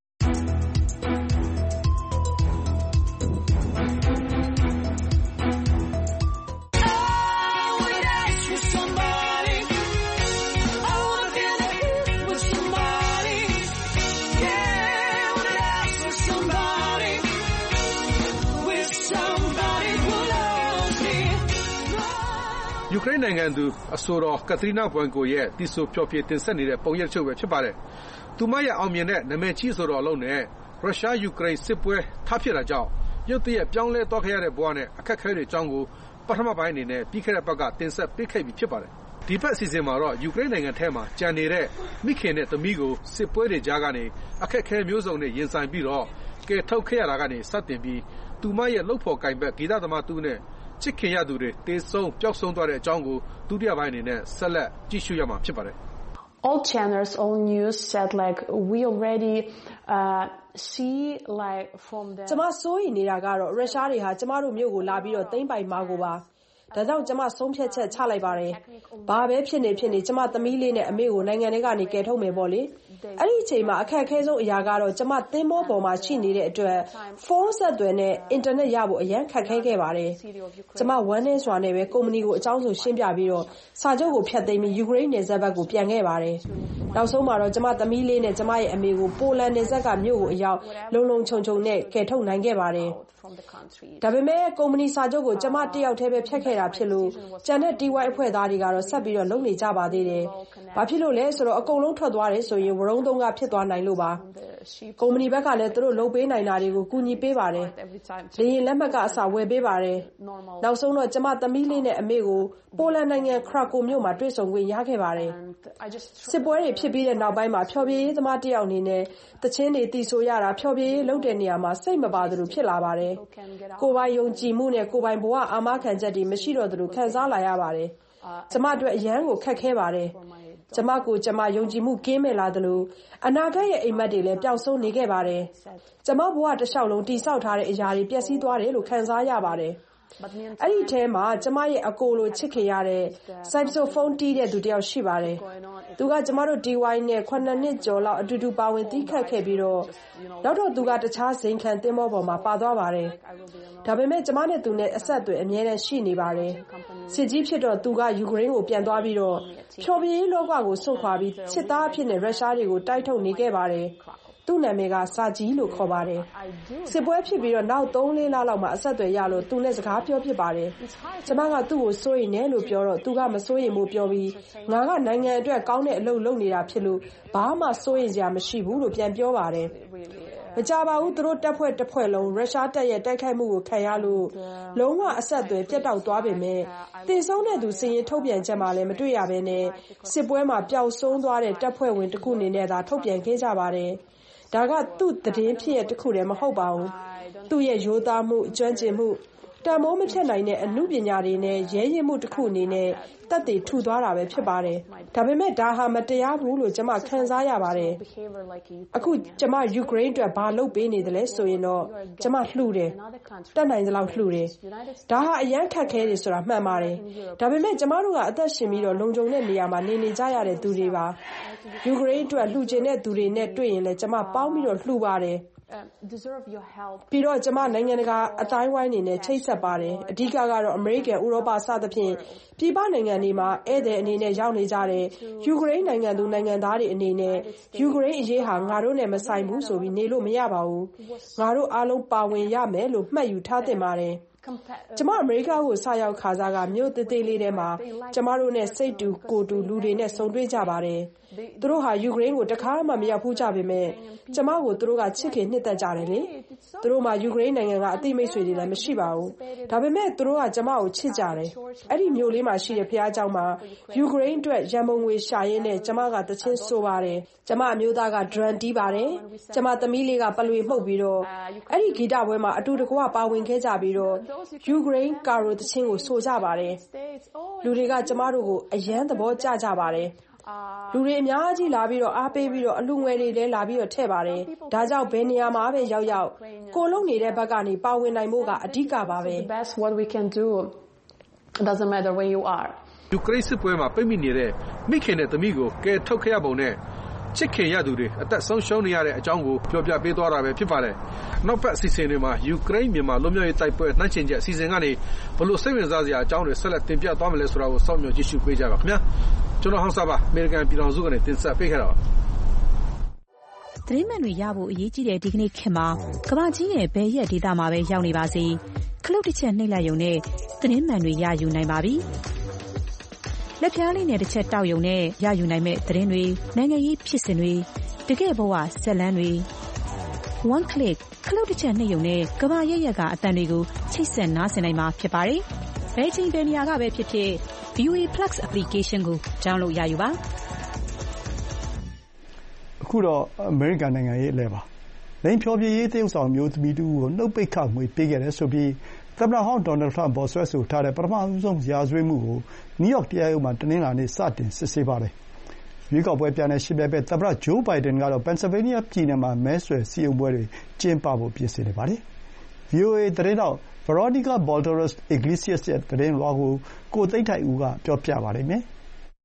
ယူကရိန်းနိုင်ငံသူအဆိုတော်ကက်သရီနာဘွန်ကိုရဲ့တီဆိုဖျော်ဖြေတင်ဆက်နေတဲ့ပုံရိပ်တချို့ပဲဖြစ်ပါတယ်။သူမရဲ့အောင်မြင်တဲ့နာမည်ကြီးဆိုတော်အလုံးနဲ့ရုရှားယူကရိန်းစစ်ပွဲထားဖြစ်တာကြောင့်ရုတ်တရက်ပြောင်းလဲသွားခဲ့ရတဲ့ဘဝနဲ့အခက်အခဲတွေအကြောင်းကိုပထမပိုင်းအနေနဲ့ပြီးခဲ့တဲ့ဘက်ကတင်ဆက်ပေးခဲ့ပြီးဖြစ်ပါတယ်။ဒီဘက်အစီအစဉ်မှာတော့ယူကရိန်းနိုင်ငံထဲမှာကြံနေတဲ့မိခင်နဲ့သမီးကိုစစ်ပွဲတွေကြားကနေအခက်အခဲမျိုးစုံနဲ့ရင်ဆိုင်ပြီးတော့ကယ်ထုတ်ခဲ့ရတာကနေစတင်ပြီးသူမရဲ့လှုပ်ဖော်ကင်ဘက်ဂီတသမားသူနဲ့ချစ်ခင်ရသူတွေတေဆုံးပျောက်ဆုံးသွားတဲ့အကြောင်းကိုဒုတိယပိုင်းအနေနဲ့ဆက်လက်ကြည့်ရှုရမှာဖြစ်ပါတယ် All channels, all news said like we already uh see like from the ကျမစိုးရိမ်နေတာကတော့ရုရှားတွေဟာကျမတို့မြို့ကိုလာပြီးတော့သိမ်းပိုက်မှာကိုပါဒါကြောင့်ကျမဆုံးဖြတ်ချက်ချလိုက်ပါတယ်။ဘာပဲဖြစ်နေဖြစ်နေကျမသမီးလေးနဲ့အမေကိုနိုင်ငံထဲကနေကယ်ထုတ်မယ်ပေါ့လေ။အဲ့ဒီအချိန်မှာအခက်အခဲဆုံးအရာကတော့ကျမသင်းမောပေါ်မှာရှိနေတဲ့အတွက်ဖုန်းဆက်သွယ်နဲ့အင်တာနက်ရဖို့အရန်ခက်ခဲခဲ့ပါတယ်။ကျမဝမ်းနည်းစွာနဲ့ပဲကုမ္ပဏီကိုအကြောင်းဆိုရှင်းပြပြီးတော့စာချုပ်ကိုဖျက်သိမ်းပြီးယူကရိန်းနယ်စပ်ဘက်ကိုပြန်ခဲ့ပါတယ်။နောက်ဆုံးမှာတော့ကျမသမီးလေးနဲ့ကျမရဲ့အမေကိုပိုလန်နယ်စပ်ကမြို့ကိုအရောက်လုံလုံခြုံခြုံနဲ့ကယ်ထုတ်နိုင်ခဲ့ပါတယ်။ဒါပေမဲ့ကုမ္ပဏီစာချုပ်ကိုကျမတယောက်တည်းပဲဖျက်ခဲ့တာဖြစ်လို့ကျန်တဲ့ တီ ဝိုင်း အဖွဲ့သားတွေကတော့ဆက်ပြီးတော့လုပ်နေကြပါသေးတယ်။ဘာဖြစ်လို့လဲဆိုတော့အကုန်လုံးထွက်သွားတယ်ဆိုရင်ဝရုံးသုံးကဖြစ်သွားနိုင်လို့ပါ။ကုမ္ပဏီဘက်ကလည်းသူတို့လုပ်ပေးနိုင်တာတွေကိုကူညီပေးပါတယ်။လေယာဉ်လက်မှတ်ကအစဝယ်ပေးပါတယ်။နောက်ဆုံးတော့ကျမသမီးလေးနဲ့အမေကိုပိုလန်နိုင်ငံခရာကိုမြို့မှာတွေ့ဆုံခွင့်ရခဲ့ပါတယ်။စစ်ပွဲတွေဖြစ်ပြီးတဲ့နောက်ပိုင်းမှာဖျော်ဖြေရေးသမားတယောက်အနေနဲ့သချင်းတွေတီးဆိုရတာဖျော်ဖြေရေးလုပ်တဲ့နေရာမှာစိတ်မပါသလိုဖြစ်လာပါတယ်။ကိုယ်ပိုင်ယုံကြည်မှုနဲ့ကိုယ်ပိုင်ဘဝအာမခံချက်တွေမရှိတော့သလိုခံစားလာရပါတယ်။ကျမအတွက်အရန်ကိုခက်ခဲပါတယ်။ကျမကိုကျမယုံကြည်မှုကင်းမဲ့လာသလိုအနာဂတ်ရဲ့အိမ်မက်တွေလည်းပျောက်ဆုံးနေခဲ့ပါတယ်။ကျမဘဝတစ်လျှောက်လုံးတည်ဆောက်ထားတဲ့အရာတွေပျက်စီးသွားတယ်လို့ခံစားရပါတယ်။အဲ့ဒီထဲမှာကျမရဲ့အကိုလိုချစ်ခင်ရတဲ့ဆိုက်ဆိုဖုန်းတီးတဲ့သူတယောက်ရှိပါတယ်။သူကကျမတို့ တီ ဝိုင်း နဲ့ခုနှစ်နှစ်ကျော်လောက်အတူတူပါဝင်တီးခတ်ခဲ့ပြီးတော့နောက်တော့သူကတခြားဇိမ်ခံသင်းမောပေါ်မှာပါသွားပါတယ်။ဒါပေမဲ့ကျမနဲ့သူနဲ့အဆက်အသွယ်အမြဲတမ်းရှိနေပါတယ်။စစ်ကြီးဖြစ်တော့သူကယူကရိန်းကိုပြန်သွားပြီးတော့ဖျော်ဖြေရေးလောကကိုစွန့်ခွာပြီးစစ်သားအဖြစ်နဲ့ရုရှားတွေကိုတိုက်ထုတ်နေခဲ့ပါတယ်။သူ့နာမည်ကစာကြီးလို့ခေါ်ပါတယ်။စစ်ပွဲဖြစ်ပြီးတော့နောက်သုံးလေးလလောက်မှအဆက်အသွယ်ရလို့သူနဲ့စကားပြောဖြစ်ပါတယ်။ကျမကသူ့ကိုစိုးရိမ်နေလို့ပြောတော့သူကမစိုးရိမ်ဘူးပြောပြီးငါကနိုင်ငံအတွက်ကောင်းတဲ့အလုပ်လုပ်နေတာဖြစ်လို့ဘာမှစိုးရိမ်စရာမရှိဘူးလို့ပြန်ပြောပါတယ်။မကြပါဘူးသူတို့တပ်ဖွဲ့တစ်ဖွဲ့လုံးရုရှားတပ်ရဲ့တိုက်ခိုက်မှုကိုခံရလို့လုံးဝအဆက်အသွယ်ပြတ်တောက်သွားပေမဲ့တင်ဆုံးတဲ့သူစည်ရင်ထုတ်ပြန်ချက်မှလည်းမတွေ့ရဘဲနဲ့စစ်ပွဲမှာပျောက်ဆုံးသွားတဲ့တပ်ဖွဲ့ဝင်တစ်ခုအနေနဲ့သာထုတ်ပြန်ခဲ့ကြပါတယ်။ဒါကသူ့သတင်းဖြစ်ရတစ်ခုတည်းမဟုတ်ပါဘူး။သူ့ရဲ့ရိုးသားမှုကျွမ်းကျင်မှုတန်မိုးမဖြတ်နိုင်တဲ့အမှုပညာတွေနဲ့ရဲရင့်မှုတစ်ခုအနေနဲ့တက်တည်ထူသွားတာပဲဖြစ်ပါတယ်။ဒါပေမဲ့ဒါဟာမတရားဘူးလို့ကျွန်မခံစားရပါတယ်။အခုကျွန်မယူကရိန်းအတွက်ဘာလုပ်ပေးနေတယ်လဲဆိုရင်တော့ကျွန်မလှူတယ်။တက်နိုင်သလောက်လှူတယ်။ဒါဟာအရန်ခက်ခဲတယ်ဆိုတာမှန်ပါတယ်။ဒါပေမဲ့ကျွန်မတို့ကအသက်ရှင်ပြီးတော့လုံခြုံတဲ့နေရာမှာနေနေကြရတဲ့သူတွေပါ။ယူကရိန်းအတွက်လှူချင်တဲ့သူတွေနဲ့တွေ့ရင်လည်းကျွန်မပေါင်းပြီးတော့လှူပါတယ်။ပြီးတော့ကျွန်မနိုင်ငံတကာအတိုင်းဝိုင်းနေနဲ့ချိတ်ဆက်ပါတယ်အဓိကကတော့အမေရိကန်ဥရောပစသဖြင့်ပြည်ပနိုင်ငံတွေမှာဧည့်သည်အနေနဲ့ရောက်နေကြတဲ့ယူကရိန်းနိုင်ငံသူနိုင်ငံသားတွေအနေနဲ့ယူကရိန်းအရေးဟာငါတို့နဲ့မဆိုင်ဘူးဆိုပြီးနေလို့မရပါဘူးငါတို့အားလုံးပါဝင်ရမယ်လို့မှတ်ယူထားသင့်ပါတယ်ကျမအမေရိကကိုစရောက်ခါစားကမြို့သေးသေးလေးထဲမှာကျမတို့နဲ့စိတ်တူကိုတူလူတွေနဲ့ဆုံတွေ့ကြပါတယ်သူတို့ဟာယူကရိန်းကိုတခါမှမရောက်ဘူးကြပေမဲ့ကျမကိုသူတို့ကချစ်ခင်နှစ်သက်ကြတယ်လေသူတို့မှာယူကရိန်းနိုင်ငံကအသိမိတ်ဆွေတွေလည်းမရှိပါဘူးဒါပေမဲ့သူတို့ကကျမကိုချစ်ကြတယ်အဲ့ဒီမြို့လေးမှာရှိတဲ့ဘုရားကျောင်းမှာယူကရိန်းအတွက်ရန်ပုံငွေရှာရင်းနဲ့ကျမကတချင်းဆိုပါတယ်ကျမအမျိုးသားကဒရန်တီးပါတယ်ကျမသမီးလေးကပလွေမှုတ်ပြီးတော့အဲ့ဒီဂီတပွဲမှာအတူတကွပါဝင်ခဲ့ကြပြီးတော့ယူကရိန်းကာရိုတချင်းကိုဆိုကြပါတယ်လူတွေကကျမတို့ကိုအယမ်းသဘောကျကြပါတယ်လူတွေအများကြီးလာပြီးတော့အားပေးပြီးတော့အလူငွေတွေလည်းလာပြီးတော့ထည့်ပါတယ်ဒါကြောင့်ဘယ်နေရာမှာပဲရောက်ရောက်ကိုလုံးနေတဲ့ဘက်ကနေပါဝင်နိုင်ဖို့ကအဓိကပါပဲ Best what we can do doesn't matter where you are ယူကရိန်းစစ်ပွဲမှာပိတ်မိနေတဲ့မိခင်နဲ့သမီးကိုကယ်ထုတ်ခဲ့ရပုံနဲ့ချစ်ခင်ရသူတွေအသက်ဆုံးရှုံးနေရတဲ့အကြောင်းကိုပြောပြပေးသွားတာပဲဖြစ်ပါတယ်နောက်ပတ်အစီအစဉ်တွေမှာယူကရိန်းမြန်မာလွတ်မြောက်ရေးတိုက်ပွဲနှိုင်းချင်ချက်အစီအစဉ်ကနေဘလို့စိတ်ဝင်စားစရာအကြောင်းတွေဆက်လက်တင်ပြသွားမယ်လဲဆိုတာကိုစောင့်မျှော်ကြည့်ရှုပေးကြပါခင်ဗျာကျွန်တော်ဟောင်းစားပါအမေရိကန်ပြည်ထောင်စုကနေတင်ဆက်ပေးခဲ့တာပါသတင်းမှန်တွေရဖို့အရေးကြီးတဲ့ဒီကနေ့ခေတ်မှာကမ္ဘာကြီးရဲ့ဘယ်ရက်ဒေသမှာပဲရောက်နေပါစေခလုတ်တစ်ချက်နှိပ်လိုက်ရုံနဲ့သတင်းမှန်တွေရယူနိုင်ပါပြီလက်ပြားလေးနဲ့တစ်ချက်တောက်ရုံနဲ့ရယူနိုင်မဲ့သတင်းတွေနိုင်ငံရေးဖြစ်စဉ်တွေတကယ့်ဘဝဇာတ်လမ်းတွေ one click ခလုတ်တစ်ချက်နှိပ်ရုံနဲ့ကမ္ဘာရဲ့ရက်ကအတန်တွေကိုချိတ်ဆက်နားဆင်နိုင်မှာဖြစ်ပါတယ်ဘယ်ချိန်ဘယ်နေရာကပဲဖြစ်ဖြစ် ဗီအိုအေ Plus application ကို download ရယူပါအခုတော့အမေရိကန်နိုင်ငံရဲ့အလဲပါလိန်ဖြောပြေးရေးတရုတ်ဆောင်မျိုးသမီးတူကိုနှုတ်ပိတ်ခငွေပေးခဲ့တယ်ဆိုပြီးသမ္မတဟောင်းဒေါ်နယ်ထရမ့်ပေါ်ဆွဲဆိုထားတဲ့ပထမဆုံးရာဇဝတ်မှုကိုနယူးယောက်တရားရုံးမှာတနင်္လာနေ့စတင်စစ်ဆေးပါတယ်ရွေးကောက်ပွဲပြန်လည်ယှဉ်ပြိုင်မယ့်သမ္မတဂျိုးဘိုင်ဒန်ကတော့ပန်ဆယ်ဗေးနီးယားပြည်နယ်မှာမဲဆွယ်စည်းရုံးပွဲတွေကျင်းပဖို့ပြင်ဆင်နေပါတယ်။ ဗွီအိုအေသတင်းထောက် Veronica Balderas Iglesias ရဲ့သတင်းလွှာကိုကိုသိန်းထိုက်ဦးကပြောပြပါလိမ့်မယ်။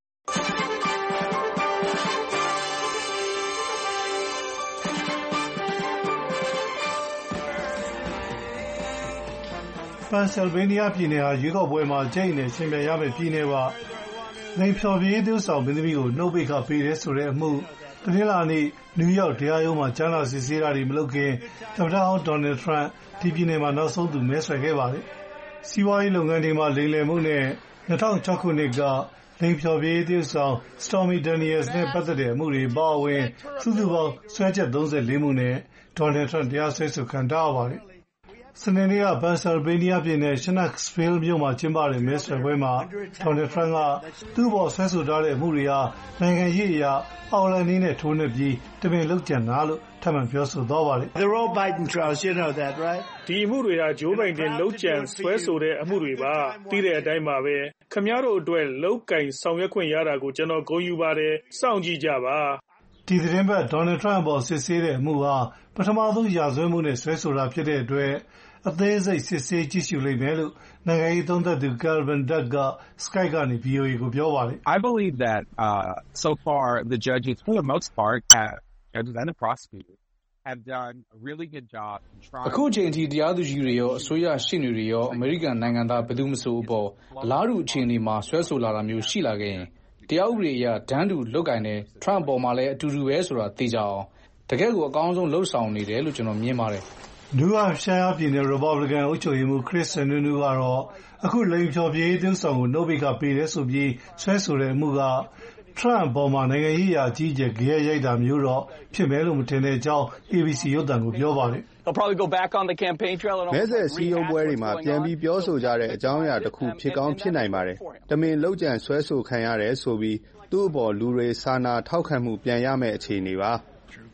ပန်ဆယ်ဗေးနီးယားပြည်နယ်ဟာရွေးကောက်ပွဲမှာအကြိတ်အနယ်ယှဉ်ပြိုင်ရမယ့်ပြည်နယ်ပါ။လိင်ဖျော်ဖြေရေးသရုပ်ဆောင်မင်းသမီးကိုနှုတ်ပိတ်ခပေးတယ်ဆိုတဲ့အမှုတနင်္လာနေ့နယူးယောက်တရားရုံးမှာကြားနာစစ်ဆေးတာတွေမလုပ်ခင်သမ္မတဟောင်းဒေါ်နယ်ထရမ့်ဒီပြည်နယ်မှာနောက်ဆုံးသူမဲဆွယ်ခဲ့ပါတယ်။စီးပွားရေးလုပ်ငန်းတွေမှာလိမ်လည်မှုနဲ့၂၀၀၆ခုနှစ်ကလိင်ဖျော်ဖြေရေးသရုပ်ဆောင် Stormy Daniels နဲ့ပတ်သက်တဲ့အမှုတွေပါဝင်စုစုပေါင်းစွဲချက်သုံးဆယ်လေးမှုနဲ့ဒေါ်နယ်ထရမ့်တရားစွဲဆိုခံထားရပါတယ်။စနေနေ့ကပန်ဆယ်ဗေးနီးယားပြည်နယ် Shanksville မြို့မှာကျင်းပတဲ့မဲဆွယ်ပွဲမှာဒေါ်နယ်ထရမ့်ကသူ့ဘော်ဆွဲဆိုထားတဲ့အမှုတွေဟာနိုင်ငံရေးအရအော်လန်နီးနဲ့ထိုးနှက်ပြီးတမင်လုပ်ကြံတာလို့ထပ်မံပြောဆိုသွားပါတယ်။ They're all Biden trials, you know that, right? ဒီအမှုတွေဟာဂျိုးဘိုင်ဒန်လုပ်ကြံဆွဲဆိုတဲ့အမှုတွေပါသိတဲ့အတိုင်းပါပဲခင်ဗျားတို့အတွက်လောက်ကင်ဆောင်ရွက်ခွင့်ရတာကိုကျွန်တော်ဂုဏ်ယူပါတယ်စောင့်ကြည့်ကြပါဒီသတင်းပတ်ဒေါ်နယ်ထရမ့်ပေါ်စစ်ဆေးတဲ့အမှုဟာပထမဆုံးရာဇဝတ်မှုနဲ့ဆွဲဆိုတာဖြစ်တဲ့အတွက်အသေးစိတ်စစ်ဆေးကြည့်ရှုလိမ့်မယ်လို့နိုင်ငံရေးသုံးသပ်သူ Calvin Dutt က Sky ကနေ ဗီအိုအေ ကိုပြောပါတယ်။ I believe that uh, so far the judges for the most part have judges and the prosecutors have done a really good job in trying အခုချိန်ထိတရားသူကြီးတွေရောအစိုးရရှေ့နေတွေရောအမေရိကန်နိုင်ငံသားဘယ်သူမှမဆိုအပေါ်အလားတူအခြေအနေမှာဆွဲဆိုလာတာမျိုးရှိလာခဲ့ရင်တရားဥပဒေအရဒန်းတူလုပ်ကိုင်တဲ့ Trump ပေါ်မှာလည်းအတူတူပဲဆိုတာသိကြအောင်တကယ်ကိုအကောင်းဆုံးလှုပ်ဆောင်နေတယ်လို့ကျွန်တော်မြင်ပါတယ်နူးဟမ်ရှိုင်းယားပြည်နယ် Republican အုပ်ချုပ်ရေးမှူး Chris Sununu ကတော့အခုလိင်ဖျော်ဖြေရေးသရုပ်ဆောင်ကိုနှုတ်ပိတ်ခပေးတယ်ဆိုပြီးဆွဲဆိုတဲ့အမှုက Trump ပေါ်မှာနိုင်ငံရေးအရအကြီးအကျယ်ဂယက်ရိုက်တာမျိုးတော့ဖြစ်မယ်လို့မထင်တဲ့အကြောင်း A B C ရုပ်သံကိုပြောပါတယ်။ They'll probably go back on the campaign trail and မဲဆွယ်စည်းရုံးပွဲတွေမှာပြန်ပြီးပြောဆိုကြတဲ့အကြောင်းအရာတစ်ခုဖြစ်ကောင်းဖြစ်နိုင်ပါတယ်။တမင်လုပ်ကြံဆွဲဆိုခံရတယ်ဆိုပြီးသူ့အပေါ်လူတွေစာနာထောက်ခံမှုပြန်ရမယ့်အခြေအနေပါ။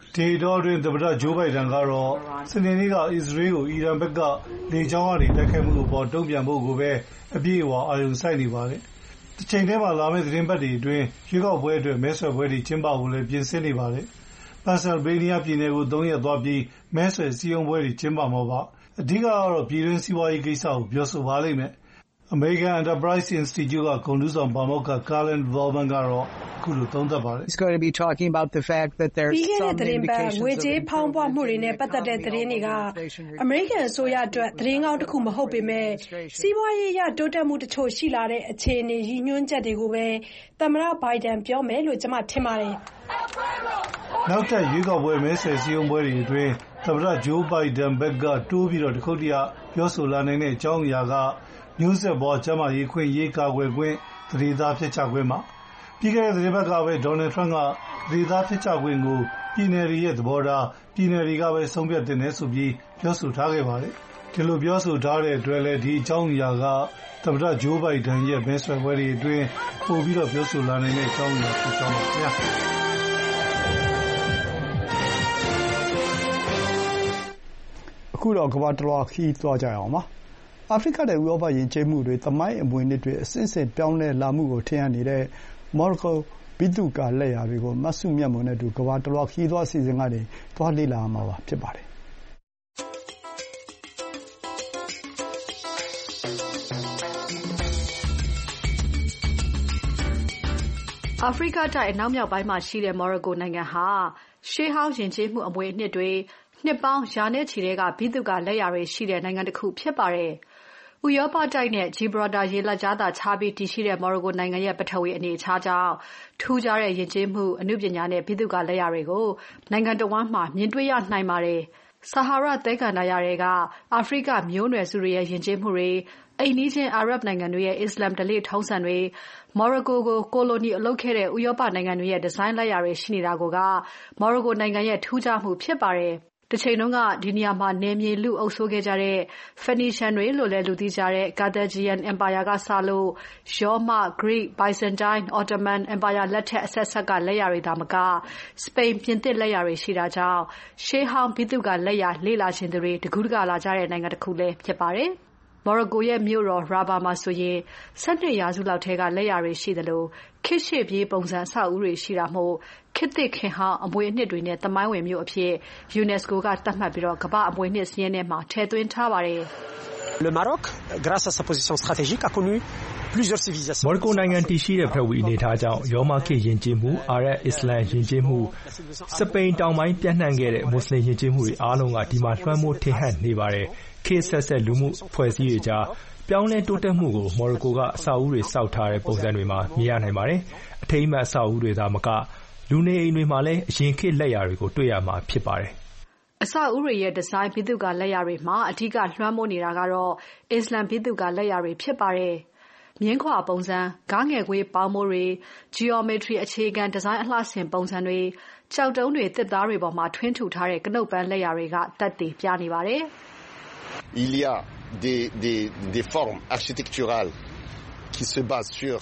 ဒီတော့တွင်သမ္မတဂျိုးဘိုင်ဒန်ကတော့စနေနေ့ကအစ္စရေးကိုအီရန်ဘက်ကလေကြောင်းကနေတိုက်ခိုက်မှုအပေါ်တုံ့ပြန်ဖို့ကိုပဲအပြည့်အဝအာရုံစိုက်နေပါတယ်။တစ်ချိန်တည်းမှာလာမယ့်သတင်းပတ်တွေအတွင်းရွေးကောက်ပွဲအတွက်မဲဆွယ်ပွဲတွေကျင်းပဖို့လည်းပြင်ဆင်နေပါတယ်။ပန်ဆယ်ဗေးနီးယားပြည်နယ်ကိုသုံးရက်သွားပြီးမဲဆွယ်စည်းရုံးပွဲတွေကျင်းပမှာပါ။အဓိကကတော့ပြည်တွင်းစီးပွားရေးကိစ္စကိုပြောဆိုပါလိမ့်မယ်။ American Enterprise Institute ကဂုဏ်ထူးဆောင်ပါမောက္ခ Carlin Volman ကတော့အခုလိုသုံးသပ်ပါတယ်။ He's going to be talking about the fact that there's some indications of ငွေကြေးဖောင်းပွမှုတွေနဲ့ပတ်သက်တဲ့သတင်းတွေကအမေရိကန်အစိုးရအတွက်သတင်းကောင်းတစ်ခုမဟုတ်ပေမဲ့စီးပွားရေးရတိုးတက်မှုတချို့ရှိလာတဲ့အခြေအနေရည်ညွှန်းချက်တွေကိုပဲသမ္မတဘိုင်ဒန်ပြောမယ်လို့ကျွန်မထင်ပါတယ်။နောက်ထပ်ရွေးကောက်ပွဲမဲဆွယ်စည်းရုံးပွဲတွေအတွင်းသမ္မတဂျိုးဘိုင်ဒန်ဘက်ကတိုးပြီးတော့တခုတ်တရပြောဆိုလာနိုင်တဲ့အကြောင်းအရာကမျိုးဆက်ပေါ်ကျန်းမာရေးခွင့်ရေးကာကွယ်ခွင့်သတိသားဖြစ်ချခွင့်မှာပြီးခဲ့တဲ့သတင်းပတ်ကပဲဒေါ်နယ်ထရန့်ကသတိသားဖြစ်ချခွင့်ကိုပြည်နယ်တွေရဲ့သဘောထားပြည်နယ်တွေကပဲဆုံးဖြတ်တင်တယ်ဆိုပြီးပြောဆိုထားခဲ့ပါတယ်။ဒီလိုပြောဆိုထားတဲ့အတွက်လည်းဒီအကြောင်းအရာကသမ္မတဂျိုးဘိုင်ဒန်ရဲ့မဲဆွယ်ပွဲတွေအတွင်းပို့ပြီးတော့ပြောဆိုလာနိုင်တဲ့အကြောင်းအရာဖြစ်ကြောင်းပါခင်ဗျာ။အခုတော့ကမ္ဘာတစ်လွှာခရီးသွားကြရအောင်ပါ။အာဖရိကနဲ့ဥရောပယဉ်ကျေးမှုတွေသမိုင်းအမွေအနှစ်တွေအစဉ်စဉ်ပြောင်းလဲလာမှုကိုထင်ဟပ်နေတဲ့မော်ရိုကိုဗိသုကာလက်ရာတွေကိုမဆုမြတ်မွန်နဲ့အတူကမ္ဘာတစ်လွှာခရီးသွားအစီအစဉ်ကနေသွားလေ့လာရမှာဖြစ်ပါတယ်။အာဖရိကတိုက်အနောက်မြောက်ပိုင်းမှာရှိတဲ့မော်ရိုကိုနိုင်ငံဟာရှေးဟောင်းယဉ်ကျေးမှုအမွေအနှစ်တွေနှစ်ပေါင်းရာနဲ့ချီတဲ့ကဗိသုကာလက်ရာတွေရှိတဲ့နိုင်ငံတစ်ခုဖြစ်ပါတယ်။ဥရောပတိုက်နဲ့ဂျီဘရာတာရေလက်ကြားသာခြားပြီးတည်ရှိတဲ့မော်ရိုကိုနိုင်ငံရဲ့ပထဝီအနေအထားကြောင့်ထူးခြားတဲ့ယဉ်ကျေးမှုအနုပညာနဲ့ဗိသုကာလက်ရာတွေကိုနိုင်ငံတော်ဝန်မှမြင်တွေ့ရနိုင်ပါတယ်။ဆာဟာရသဲကန္တာရတွေကအာဖရိကမျိုးနွယ်စုတွေရဲ့ယဉ်ကျေးမှုတွေအိမ်နီးချင်းအာရပ်နိုင်ငံတွေရဲ့အစ္စလာမ်ဓလေ့ထုံးစံတွေမော်ရိုကိုကိုကိုလိုနီအလုပ်ခဲ့တဲ့ဥရောပနိုင်ငံတွေရဲ့ဒီဇိုင်းလက်ရာတွေရှိနေတာကမော်ရိုကိုနိုင်ငံရဲ့ထူးခြားမှုဖြစ်ပါတယ်။တစ်ချိန်လုံးကဒီနေရာမှာနယ်မြေလူအုပ်စိုးခဲ့ကြတဲ့ Phoenician တွေလို့လည်းလူသိကြတဲ့ Carthaginian Empire ကစလို့ရောမ Greek, Byzantine, Ottoman Empire လက်ထက်အဆက်ဆက်ကလက်ရာတွေသာမကစပိန်ပြင်သစ်လက်ရာတွေရှိတာကြောင့်ရှေးဟောင်းဗိသုကာလက်ရာလေ့လာခြင်းတွေတကူးတကလာကြတဲ့နိုင်ငံတစ်ခုလည်းဖြစ်ပါတယ်။မော်ရိုကိုရဲ့မြို့တော်ရာဘာမှာဆိုရင်ဆယ်နှစ်ရာစုလောက်ထဲကလက်ရာတွေရှိတယ်လို့ခေတ်ရှေ့ပြေးပုံစံအဆောက်အဦတွေရှိတာမို့ခေတ်သစ်ခင်ဟောင်းအမွေအနှစ်တွေနဲ့သမိုင်းဝင်မြို့အဖြစ် UNESCO ကသတ်မှတ်ပြီးတော့ကမ္ဘာအမွေအနှစ်စာရင်းထဲမှာထည့်သွင်းထားပါတယ်။ Le Maroc, grâce à sa position stratégique, a connu plusieurs civilisations. မော်ရိုကိုနိုင်ငံတည်ရှိတဲ့ပထဝီအနေအထားကြောင့်ရောမခေတ်ယဉ်ကျေးမှုအာရပ်အစ္စလာမ်ယဉ်ကျေးမှုစပိန်တောင်ပိုင်းပြန့်နှံ့ခဲ့တဲ့မွတ်စလင်ယဉ်ကျေးမှုတွေအားလုံးကဒီမှာလွှမ်းမိုးထင်ဟပ်နေပါတယ်။ခေတ်ဆက်ဆက်လူမှုဖွဲ့စည်းရေးကြားပြောင်းလဲတိုးတက်မှုကိုမော်ရိုကိုကအဆောက်အဦတွေစောက်ထားတဲ့ပုံစံတွေမှာမြင်ရနိုင်ပါတယ်။အထိမ်းအမှတ်အဆောက်အဦတွေသာမကလူနေအိမ်တွေမှာလည်းအရင်ခေတ်လက်ရာတွေကိုတွေ့ရမှာဖြစ်ပါတယ်။အဆောက်အဦတွေရဲ့ဒီဇိုင်းဗိသုကာလက်ရာတွေမှာအထူးကလွှမ်းမိုးနေတာကတော့အစ္စလာမ်ဗိသုကာလက်ရာတွေဖြစ်ပါတယ်။မြင်းခွာပုံစံ၊ဂါးငယ်ခွေးပေါင်းမိုးတွေ၊ geometry အခြေခံဒီဇိုင်းအလှဆင်ပုံစံတွေ၊ကျောက်တုံးတွေသစ်သားတွေပေါ်မှာထွင်းထူထားတဲ့ကနုတ်ပန်းလက်ရာတွေကသက်သေပြနေပါတယ်။ Il y a des des des formes architecturales qui se basent sur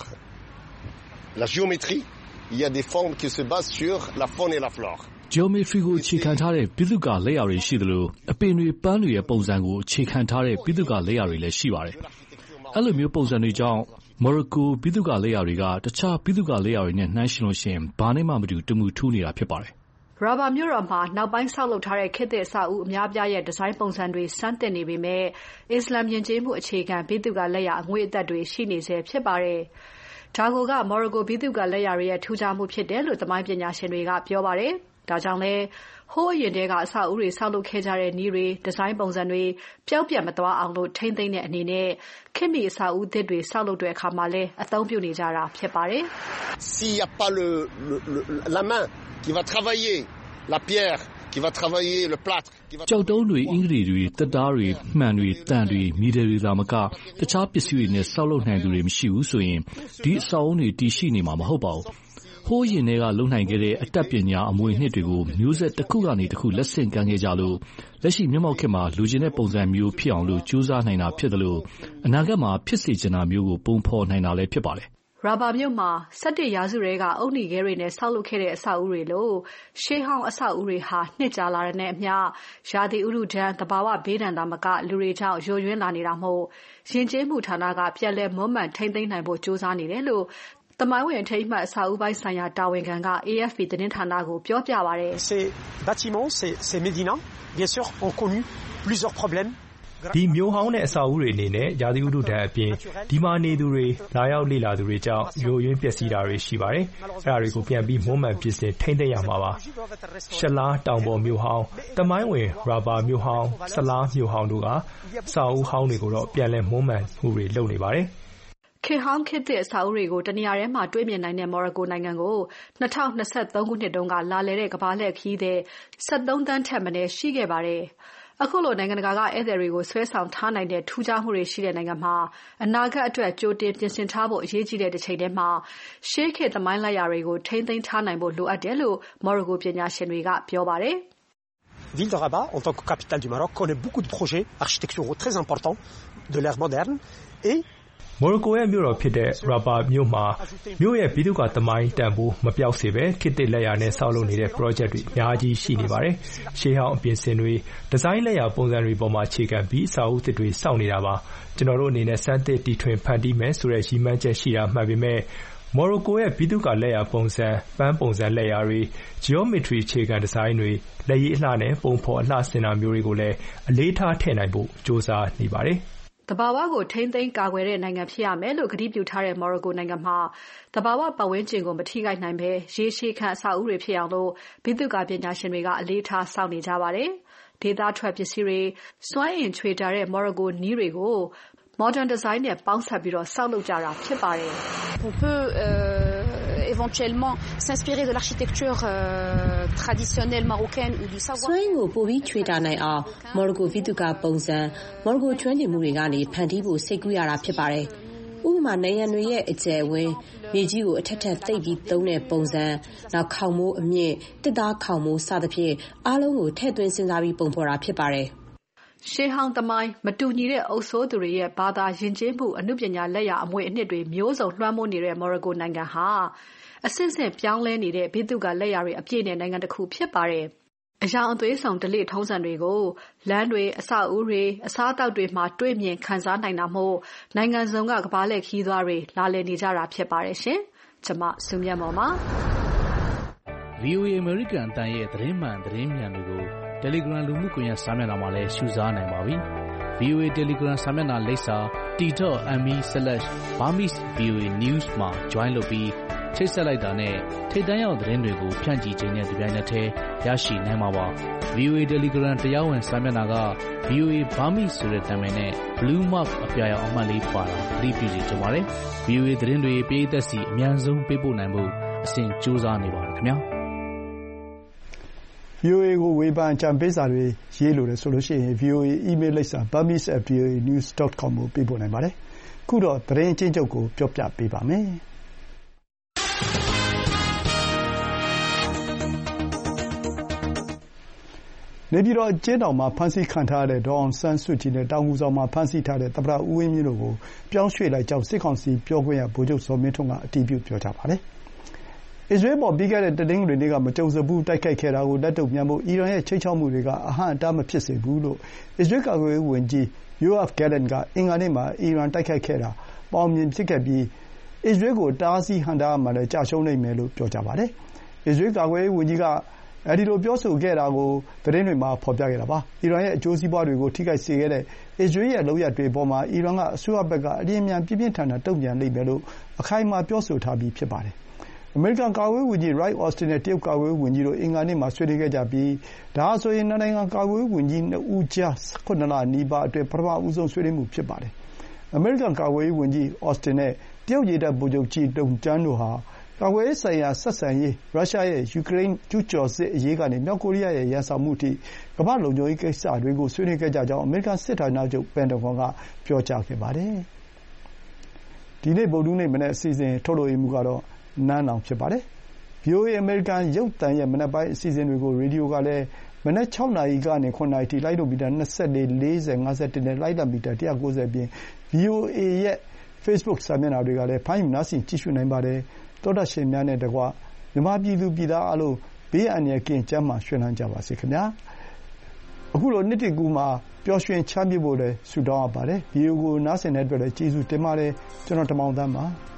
la géométrie, il y a des formes qui se basent sur la faune et la flore. Geometry ကိုအခြေခံထားတဲ့ဗိသုကာလက်ရာတွေရှိသလိုအပင်တွေပန်းတွေရဲ့ပုံစံကိုအခြေခံထားတဲ့ဗိသုကာလက်ရာတွေလည်းရှိပါတယ်။အဲ့လိုမျိုးပုံစံတွေကြောင့်မော်ရိုကိုဗိသုကာလက်ရာတွေကတခြားဗိသုကာလက်ရာတွေနဲ့နှိုင်းယှဉ်လို့ရှိရင်ဘာနဲ့မှမတူတမူထူးနေတာဖြစ်ပါတယ်။ရာဘာမြို့တော်မှာနောက်ပိုင်းဆောက်လုပ်ထားတဲ့ခေတ်သစ်အဆောက်အဦအများပြားရဲ့ဒီဇိုင်းပုံစံတွေစမ်းသစ်နေပေမဲ့အစ္စလာမ်ယဉ်ကျေးမှုအခြေခံဗိသုကာလက်ရာအငွေ့အသက်တွေရှိနေဆဲဖြစ်ပါတယ်။ဒါကမော်ရိုကိုဗိသုကာလက်ရာတွေရဲ့ထူးခြားမှုဖြစ်တယ်လို့သမိုင်းပညာရှင်တွေကပြောပါတယ်။ဒါကြောင့်လဲဟိုးအရင်တည်းကအဆောက်အဦတွေဆောက်လုပ်ခဲ့ကြတဲ့နည်းတွေဒီဇိုင်းပုံစံတွေပျောက်ပြတ်မသွားအောင်လို့ထိမ့်သိမ့်တဲ့အနေနဲ့ခေတ်မီအဆောက်အဦသစ်တွေဆောက်လုပ်တဲ့အခါမှာလည်းအသုံးပြုနေကြတာဖြစ်ပါတယ်။ S'il y a pas le, le, le la main qui va travailler la pierre qui va travailler le plâtre qui va ကျောက်တုံးတွေအင်္ဂလိပ်တွေတက်သားတွေမှန်တွေတန်တွေမီးတွေသာမကတခြားပစ္စည်းတွေနဲ့ဆောက်လုပ်နိုင်သူတွေမရှိဘူးဆိုရင်ဒီအဆောက်အဦတွေတည်ရှိနေမှာမဟုတ်ပါဘူး။ဟိုးရင်တွေကလုံနိုင်ခဲ့တဲ့အတတ်ပညာအမွေအနှစ်တွေကိုမျိုးဆက်တစ်ခုကနေတစ်ခုလက်ဆင့်ကမ်းခဲ့ကြလို့လက်ရှိမျက်မှောက်ခေတ်မှာလူချင်းတဲ့ပုံစံမျိုးဖြစ်အောင်လို့ကြိုးစားနိုင်တာဖြစ်တယ်လို့အနာဂတ်မှာဖြစ်စေချင်တာမျိုးကိုပုံဖော်နိုင်တာလည်းဖြစ်ပါတယ်ရာဘာမြို့မှာဆယ့်တစ်ရာစုထဲကအုတ်နီခဲတွေနဲ့ဆောက်လုပ်ခဲ့တဲ့အဆောက်အဦတွေလို့ရှေးဟောင်းအဆောက်အဦတွေဟာနှစ်ကြာလာတဲ့နဲ့အမျှရာသီဥတုဒဏ်သဘာဝဘေးဒဏ်သာမကလူတွေကြောင့်ယိုယွင်းလာနေတာမို့ယဉ်ကျေးမှုဌာနကပြန်လည်မွမ်းမံထိန်းသိမ်းနိုင်ဖို့ကြိုးစားနေတယ်လို့သမိုင်းဝင်အထိမ်းအမှတ်အဆောက်အဦပိုင်းဆိုင်ရာတာဝန်ခံက A F P သတင်းဌာနကိုပြောပြပါတယ်။ Ces bâtiments, ces, ces médinas, bien sûr, ont connu plusieurs problèmes. ဒီမြို့ဟောင်းတဲ့အဆောက်အဦတွေအနေနဲ့ရာသီဥတုဒဏ်အပြင်ဒီမှာနေသူတွေလာရောက်လေ့လာသူတွေကြောင့်ယိုယွင်းပျက်စီးတာတွေရှိပါတယ်။အဲဒါတွေကိုပြန်ပြီးမွမ်းမံပြင်ဆင်ထိန်းသိမ်းရမှာပါ။ရှလားတောင်ပေါ်မြို့ဟောင်းတမိုင်းဝင်ရာဘာမြို့ဟောင်းဆလားမြို့ဟောင်းတို့ကအဆောက်အဦဟောင်းတွေကိုတော့ပြန်လည်မွမ်းမံမှုတွေလုပ်နေပါတယ်။ခေတ်ဟောင်းခေတ်သစ်အဆောက်အဦတွေကိုတနေရာထဲမှာတွေ့မြင်နိုင်တဲ့မော်ရိုကိုနိုင်ငံကို၂၀၂၃ခုနှစ်တုန်းကလာလည်တဲ့ကမ္ဘာလှည့်ခရီးသည်၁၃သန်းထက်မနည်းရှိခဲ့ပါတယ်။အခုလိုနိုင်ငံတကာကဧည့်သည်တွေကိုဆွဲဆောင်ထားနိုင်တဲ့ထူးခြားမှုတွေရှိတဲ့နိုင်ငံမှာအနာဂတ်အတွက်ကြိုတင်ပြင်ဆင်ထားဖို့အရေးကြီးတဲ့တစ်ချိန်တည်းမှာရှေးခေတ်သမိုင်းလက်ရာတွေကိုထိန်းသိမ်းထားနိုင်ဖို့လိုအပ်တယ်လို့မော်ရိုကိုပညာရှင်တွေကပြောပါတယ်။ Ville de Rabat, en tant que capitale du Maroc, connaît beaucoup de projets architecturaux très importants de l'ère moderne et မော်ရိုကိုရဲ့မြို့တော်ဖြစ်တဲ့ရာဘာမြို့မှာမြို့ရဲ့ဗိသုကာသမိုင်းတန်ဖိုးမပျောက်စေဘဲခေတ်သစ်လက်ရာနဲ့ဆောက်လုပ်နေတဲ့ project တွေအများကြီးရှိနေပါတယ်။ရှေးဟောင်းအပြင်ဆင်တွေဒီဇိုင်းလက်ရာပုံစံတွေပေါ်မှာအခြေခံပြီးအဆောက်အဦသစ်တွေစောင့်နေတာပါ။ကျွန်တော်တို့အနေနဲ့စမ်းသစ်တီထွင်ဖန်တီးမယ်ဆိုတဲ့ရည်မှန်းချက်ရှိတာမှန်ပေမဲ့မော်ရိုကိုရဲ့ဗိသုကာလက်ရာပုံစံပန်းပုံစံလက်ရာတွေ geometry အခြေခံဒီဇိုင်းတွေလက်ရည်အလှနဲ့ပုံဖော်အလှဆင်တာမျိုးတွေကိုလည်းအလေးထားထည့်နိုင်ဖို့စ조사နေပါတယ်။သဘာဝကိုထိန်းသိမ်းကာကွယ်တဲ့နိုင်ငံဖြစ်ရမယ်လို့ကတိပြုထားတဲ့မော်ရိုကိုနိုင်ငံမှာသဘာဝပတ်ဝန်းကျင်ကိုမထိခိုက်နိုင်ဘဲရေရှည်ခံအဆောက်အဦတွေဖြစ်အောင်လို့ဗိသုကာပညာရှင်တွေကအလေးထားစောင့်နေကြပါတယ်။ဒေသထွက်ပစ္စည်းတွေစွမ်းအင်ချွေတာတဲ့မော်ရိုကိုနီးတွေကို modern design နဲ့ပေါင်းစပ်ပြီးတော့ဆောက်လုပ်ကြတာဖြစ်ပါတယ်။ On peut euh, éventuellement s'inspirer de l'architecture euh, traditionnelle marocaine ou du savoir. စွမ်းအင်ကိုပိုပြီးချွေတာနိုင်အောင်မော်ရိုကိုဗိသုကာပုံစံမော်ရိုကိုကျွမ်းကျင်မှုတွေကနေဖန်တီးဖို့စိတ်ကူးရတာဖြစ်ပါတယ်။ဥပမာနိုင်ငံတွေရဲ့အကျယ်ဝန်းမြေကြီးကိုအထက်ထပ်သိပ်ပြီးသုံးတဲ့ပုံစံနောက်ခေါင်မိုးအမြင့်တစ်သားခေါင်မိုးစသဖြင့်အားလုံးကိုထည့်သွင်းစဉ်းစားပြီးပုံဖော်တာဖြစ်ပါတယ်။ရှေးဟောင်းသမိုင်းမတူညီတဲ့အုပ်စိုးသူတွေရဲ့ဘာသာယဉ်ကျေးမှုအမှုပညာလက်ရာအမွေအနှစ်တွေမျိုးစုံလွှမ်းမိုးနေတဲ့မော်ရိုကိုနိုင်ငံဟာအဆင့်ဆင့်ပြောင်းလဲနေတဲ့ဗိသုကာလက်ရာတွေအပြည့်နဲ့နိုင်ငံတစ်ခုဖြစ်ပါတယ်။အယောင်အသွေးဆောင်ဓလေ့ထုံးစံတွေကိုလမ်းတွေအဆောက်အဦတွေအစားအသောက်တွေမှာတွေ့မြင်ခံစားနိုင်တာမို့နိုင်ငံစုံကကမ္ဘာလှည့်ခရီးသွားတွေလာလည်နေကြတာဖြစ်ပါတယ်ရှင်။ကျွန်မစုမြတ်မော်ပါ V O A American အတန်းရဲ့သတင်းမှန်သတင်းမြန်တွေကို Telegram လူမှုကွန်ရက်စာမျက်နှာမှာလည်းရှုစားနိုင်ပါပြီ။ V O A Telegram စာမျက်နှာလိပ်စာ t dot m e slash burmese v o a news မှာ join လုပ်ပြီးချိတ်ဆက်လိုက်တာနဲ့ထိပ်တန်းရောက်သတင်းတွေကိုဖြန့်ကြည့်ခြင်းနဲ့ဒီပိုင်းနဲ့တည်းရရှိနိုင်မှာပါ။ V O A Telegram တရားဝင်စာမျက်နှာက V O A Burmese ဆိုတဲ့နာမည်နဲ့ Blue Mark အပြာရောင်အမှတ်လေးပါတာသတိပြုစီကြပါတယ်။ V O A သတင်းတွေပြည်သက်စီအများဆုံးပေးပို့နိုင်ဖို့အစဉ်ကြိုးစားနေပါတယ်ခင်ဗျာ။ V O A ကိုဝေဖန်အကြံပေးစာတွေရေးလိုတယ်ဆိုလို့ရှိရင် V O A email လိပ်စာ burmese at v o a news dot com ကိုပေးပို့နိုင်ပါတယ်။ခုတော့သတင်းအကျဉ်းချုပ်ကိုပြောပြပေးပါမယ်။နေပြည်တော်အကျဉ်းထောင်မှာဖမ်းဆီးခံထားရတဲ့ဒေါ်အောင်ဆန်းစုကြည်နဲ့တောင်ငူဆောင်မှာဖမ်းဆီးထားတဲ့သမ္မတဦးဝင်းမြင့်တို့ကိုပြောင်းရွှေ့လိုက်ကြောင်းစစ်ကောင်စီပြောခွင့်ရဗိုလ်ချုပ်ဇော်မင်းထွန်းကအတည်ပြုပြောကြားပါတယ်။အစ္စရေးအပေါ်ပြီးခဲ့တဲ့တနင်္ဂနွေနေ့ကမကြုံစဖူးတိုက်ခိုက်ခဲ့တာကိုလက်တုံ့ပြန်ဖို့အီရန်ရဲ့ခြိမ်းခြောက်မှုတွေကအဟန့်အတားမဖြစ်စေဘူးလို့အစ္စရေးကာကွယ်ရေးဝန်ကြီး Yoav Gallant ကအင်္ဂါနေ့မှာအီရန်တိုက်ခိုက်ခဲ့တာပေါင်မြင်ဖြစ်ခဲ့ပြီးအစ္စရေးကိုတားဆီးဟန့်တားရမှာလည်းကြာရှုံးနိုင်မယ်လို့ပြောကြားပါတယ်။အစ္စရေးကာကွယ်ရေးဝန်ကြီးကအဲဒီလိုပြောဆိုခဲ့တာကိုသတင်းတွေမှာဖော်ပြခဲ့တာပါ။အီရန်ရဲ့အကျိုးစီးပွားတွေကိုထိခိုက်စေခဲ့တဲ့အစ္စရေးရဲ့လုပ်ရပ်တွေပေါ်မှာအီရန်ကအစိုးရဘက်ကအလျင်အမြန်ပြင်းပြင်းထန်ထန်တုံ့ပြန်လိမ့်မယ်လို့အခိုင်အမာပြောဆိုထားပြီးဖြစ်ပါတယ်။အမေရိကန်ကာကွယ်ရေးဝန်ကြီး Lloyd Austin နဲ့တရုတ်ကာကွယ်ရေးဝန်ကြီးတို့အင်္ဂါနေ့မှာဆွေးနွေးခဲ့ကြပြီးဒါဟာဆိုရင်နှစ်နိုင်ငံကာကွယ်ရေးဝန်ကြီးနှစ်ဦးကြား၁၇လနီးပါးအတွင်းပထမဆုံးဆွေးနွေးမှုဖြစ်ပါတယ်။အမေရိကန်ကာကွယ်ရေးဝန်ကြီး Austin နဲ့တရုတ်ရေတပ်ဗိုလ်ချုပ်ကြီးဒုံကျန်းတို့ဟာကာကွယ်ရေးဆိုင်ရာဆက်ဆံရေးရုရှားရဲ့ယူကရိန်းကျူးကျော်စစ်အရေးကနေမြောက်ကိုရီးယားရဲ့ရန်ဆောင်မှုအထိကမ္ဘာ့လုံခြုံရေးကိစ္စတွေကိုဆွေးနွေးခဲ့ကြကြောင်းအမေရိကန်စစ်ဌာနချုပ်ပန်တဂွန်ကပြောကြားခဲ့ပါတယ်။ဒီနေ့ဗုဒ္ဓဟူးနေ့မနက်အစီအစဉ်ထုတ်လွှင့်မှုကတော့နန်းလောင်ဖြစ်ပါတယ်။ V O A အမေရိကန်ရုပ်သံရဲ့မနက်ပိုင်းအစီအစဉ်တွေကိုရေဒီယိုကလည်းမနက်၆နာရီကနေ၇နာရီထိလိုင်းဒိုမီတာ၂၄ ၄၀ ၅၁နဲ့လိုင်းဒိုမီတာ၁၉၀ပြင် V O A ရဲ့ Facebook စာမျက်နှာတွေကလည်းဖမ်းယူနားဆင်ကြည့်ရှုနိုင်ပါတယ်။သောတရှင်များနဲ့တကွမြန်မာပြည်သူပြည်သားအားလုံးဘေးအန္တရာယ်ကင်းကျန်းမာရွှင်လန်းကြပါစေခင်ဗျာ။အခုလိုနှစ်တကူမှာပျော်ရွှင်ချမ်းမြေ့ဖို့လည်းဆုတောင်းရပါတယ်။ဗီဒီယိုကိုနားဆင်တဲ့အတွက်လည်းကျေးဇူးတင်ပါတယ်။ကျွန်တော်တမောင်သန်းပါ။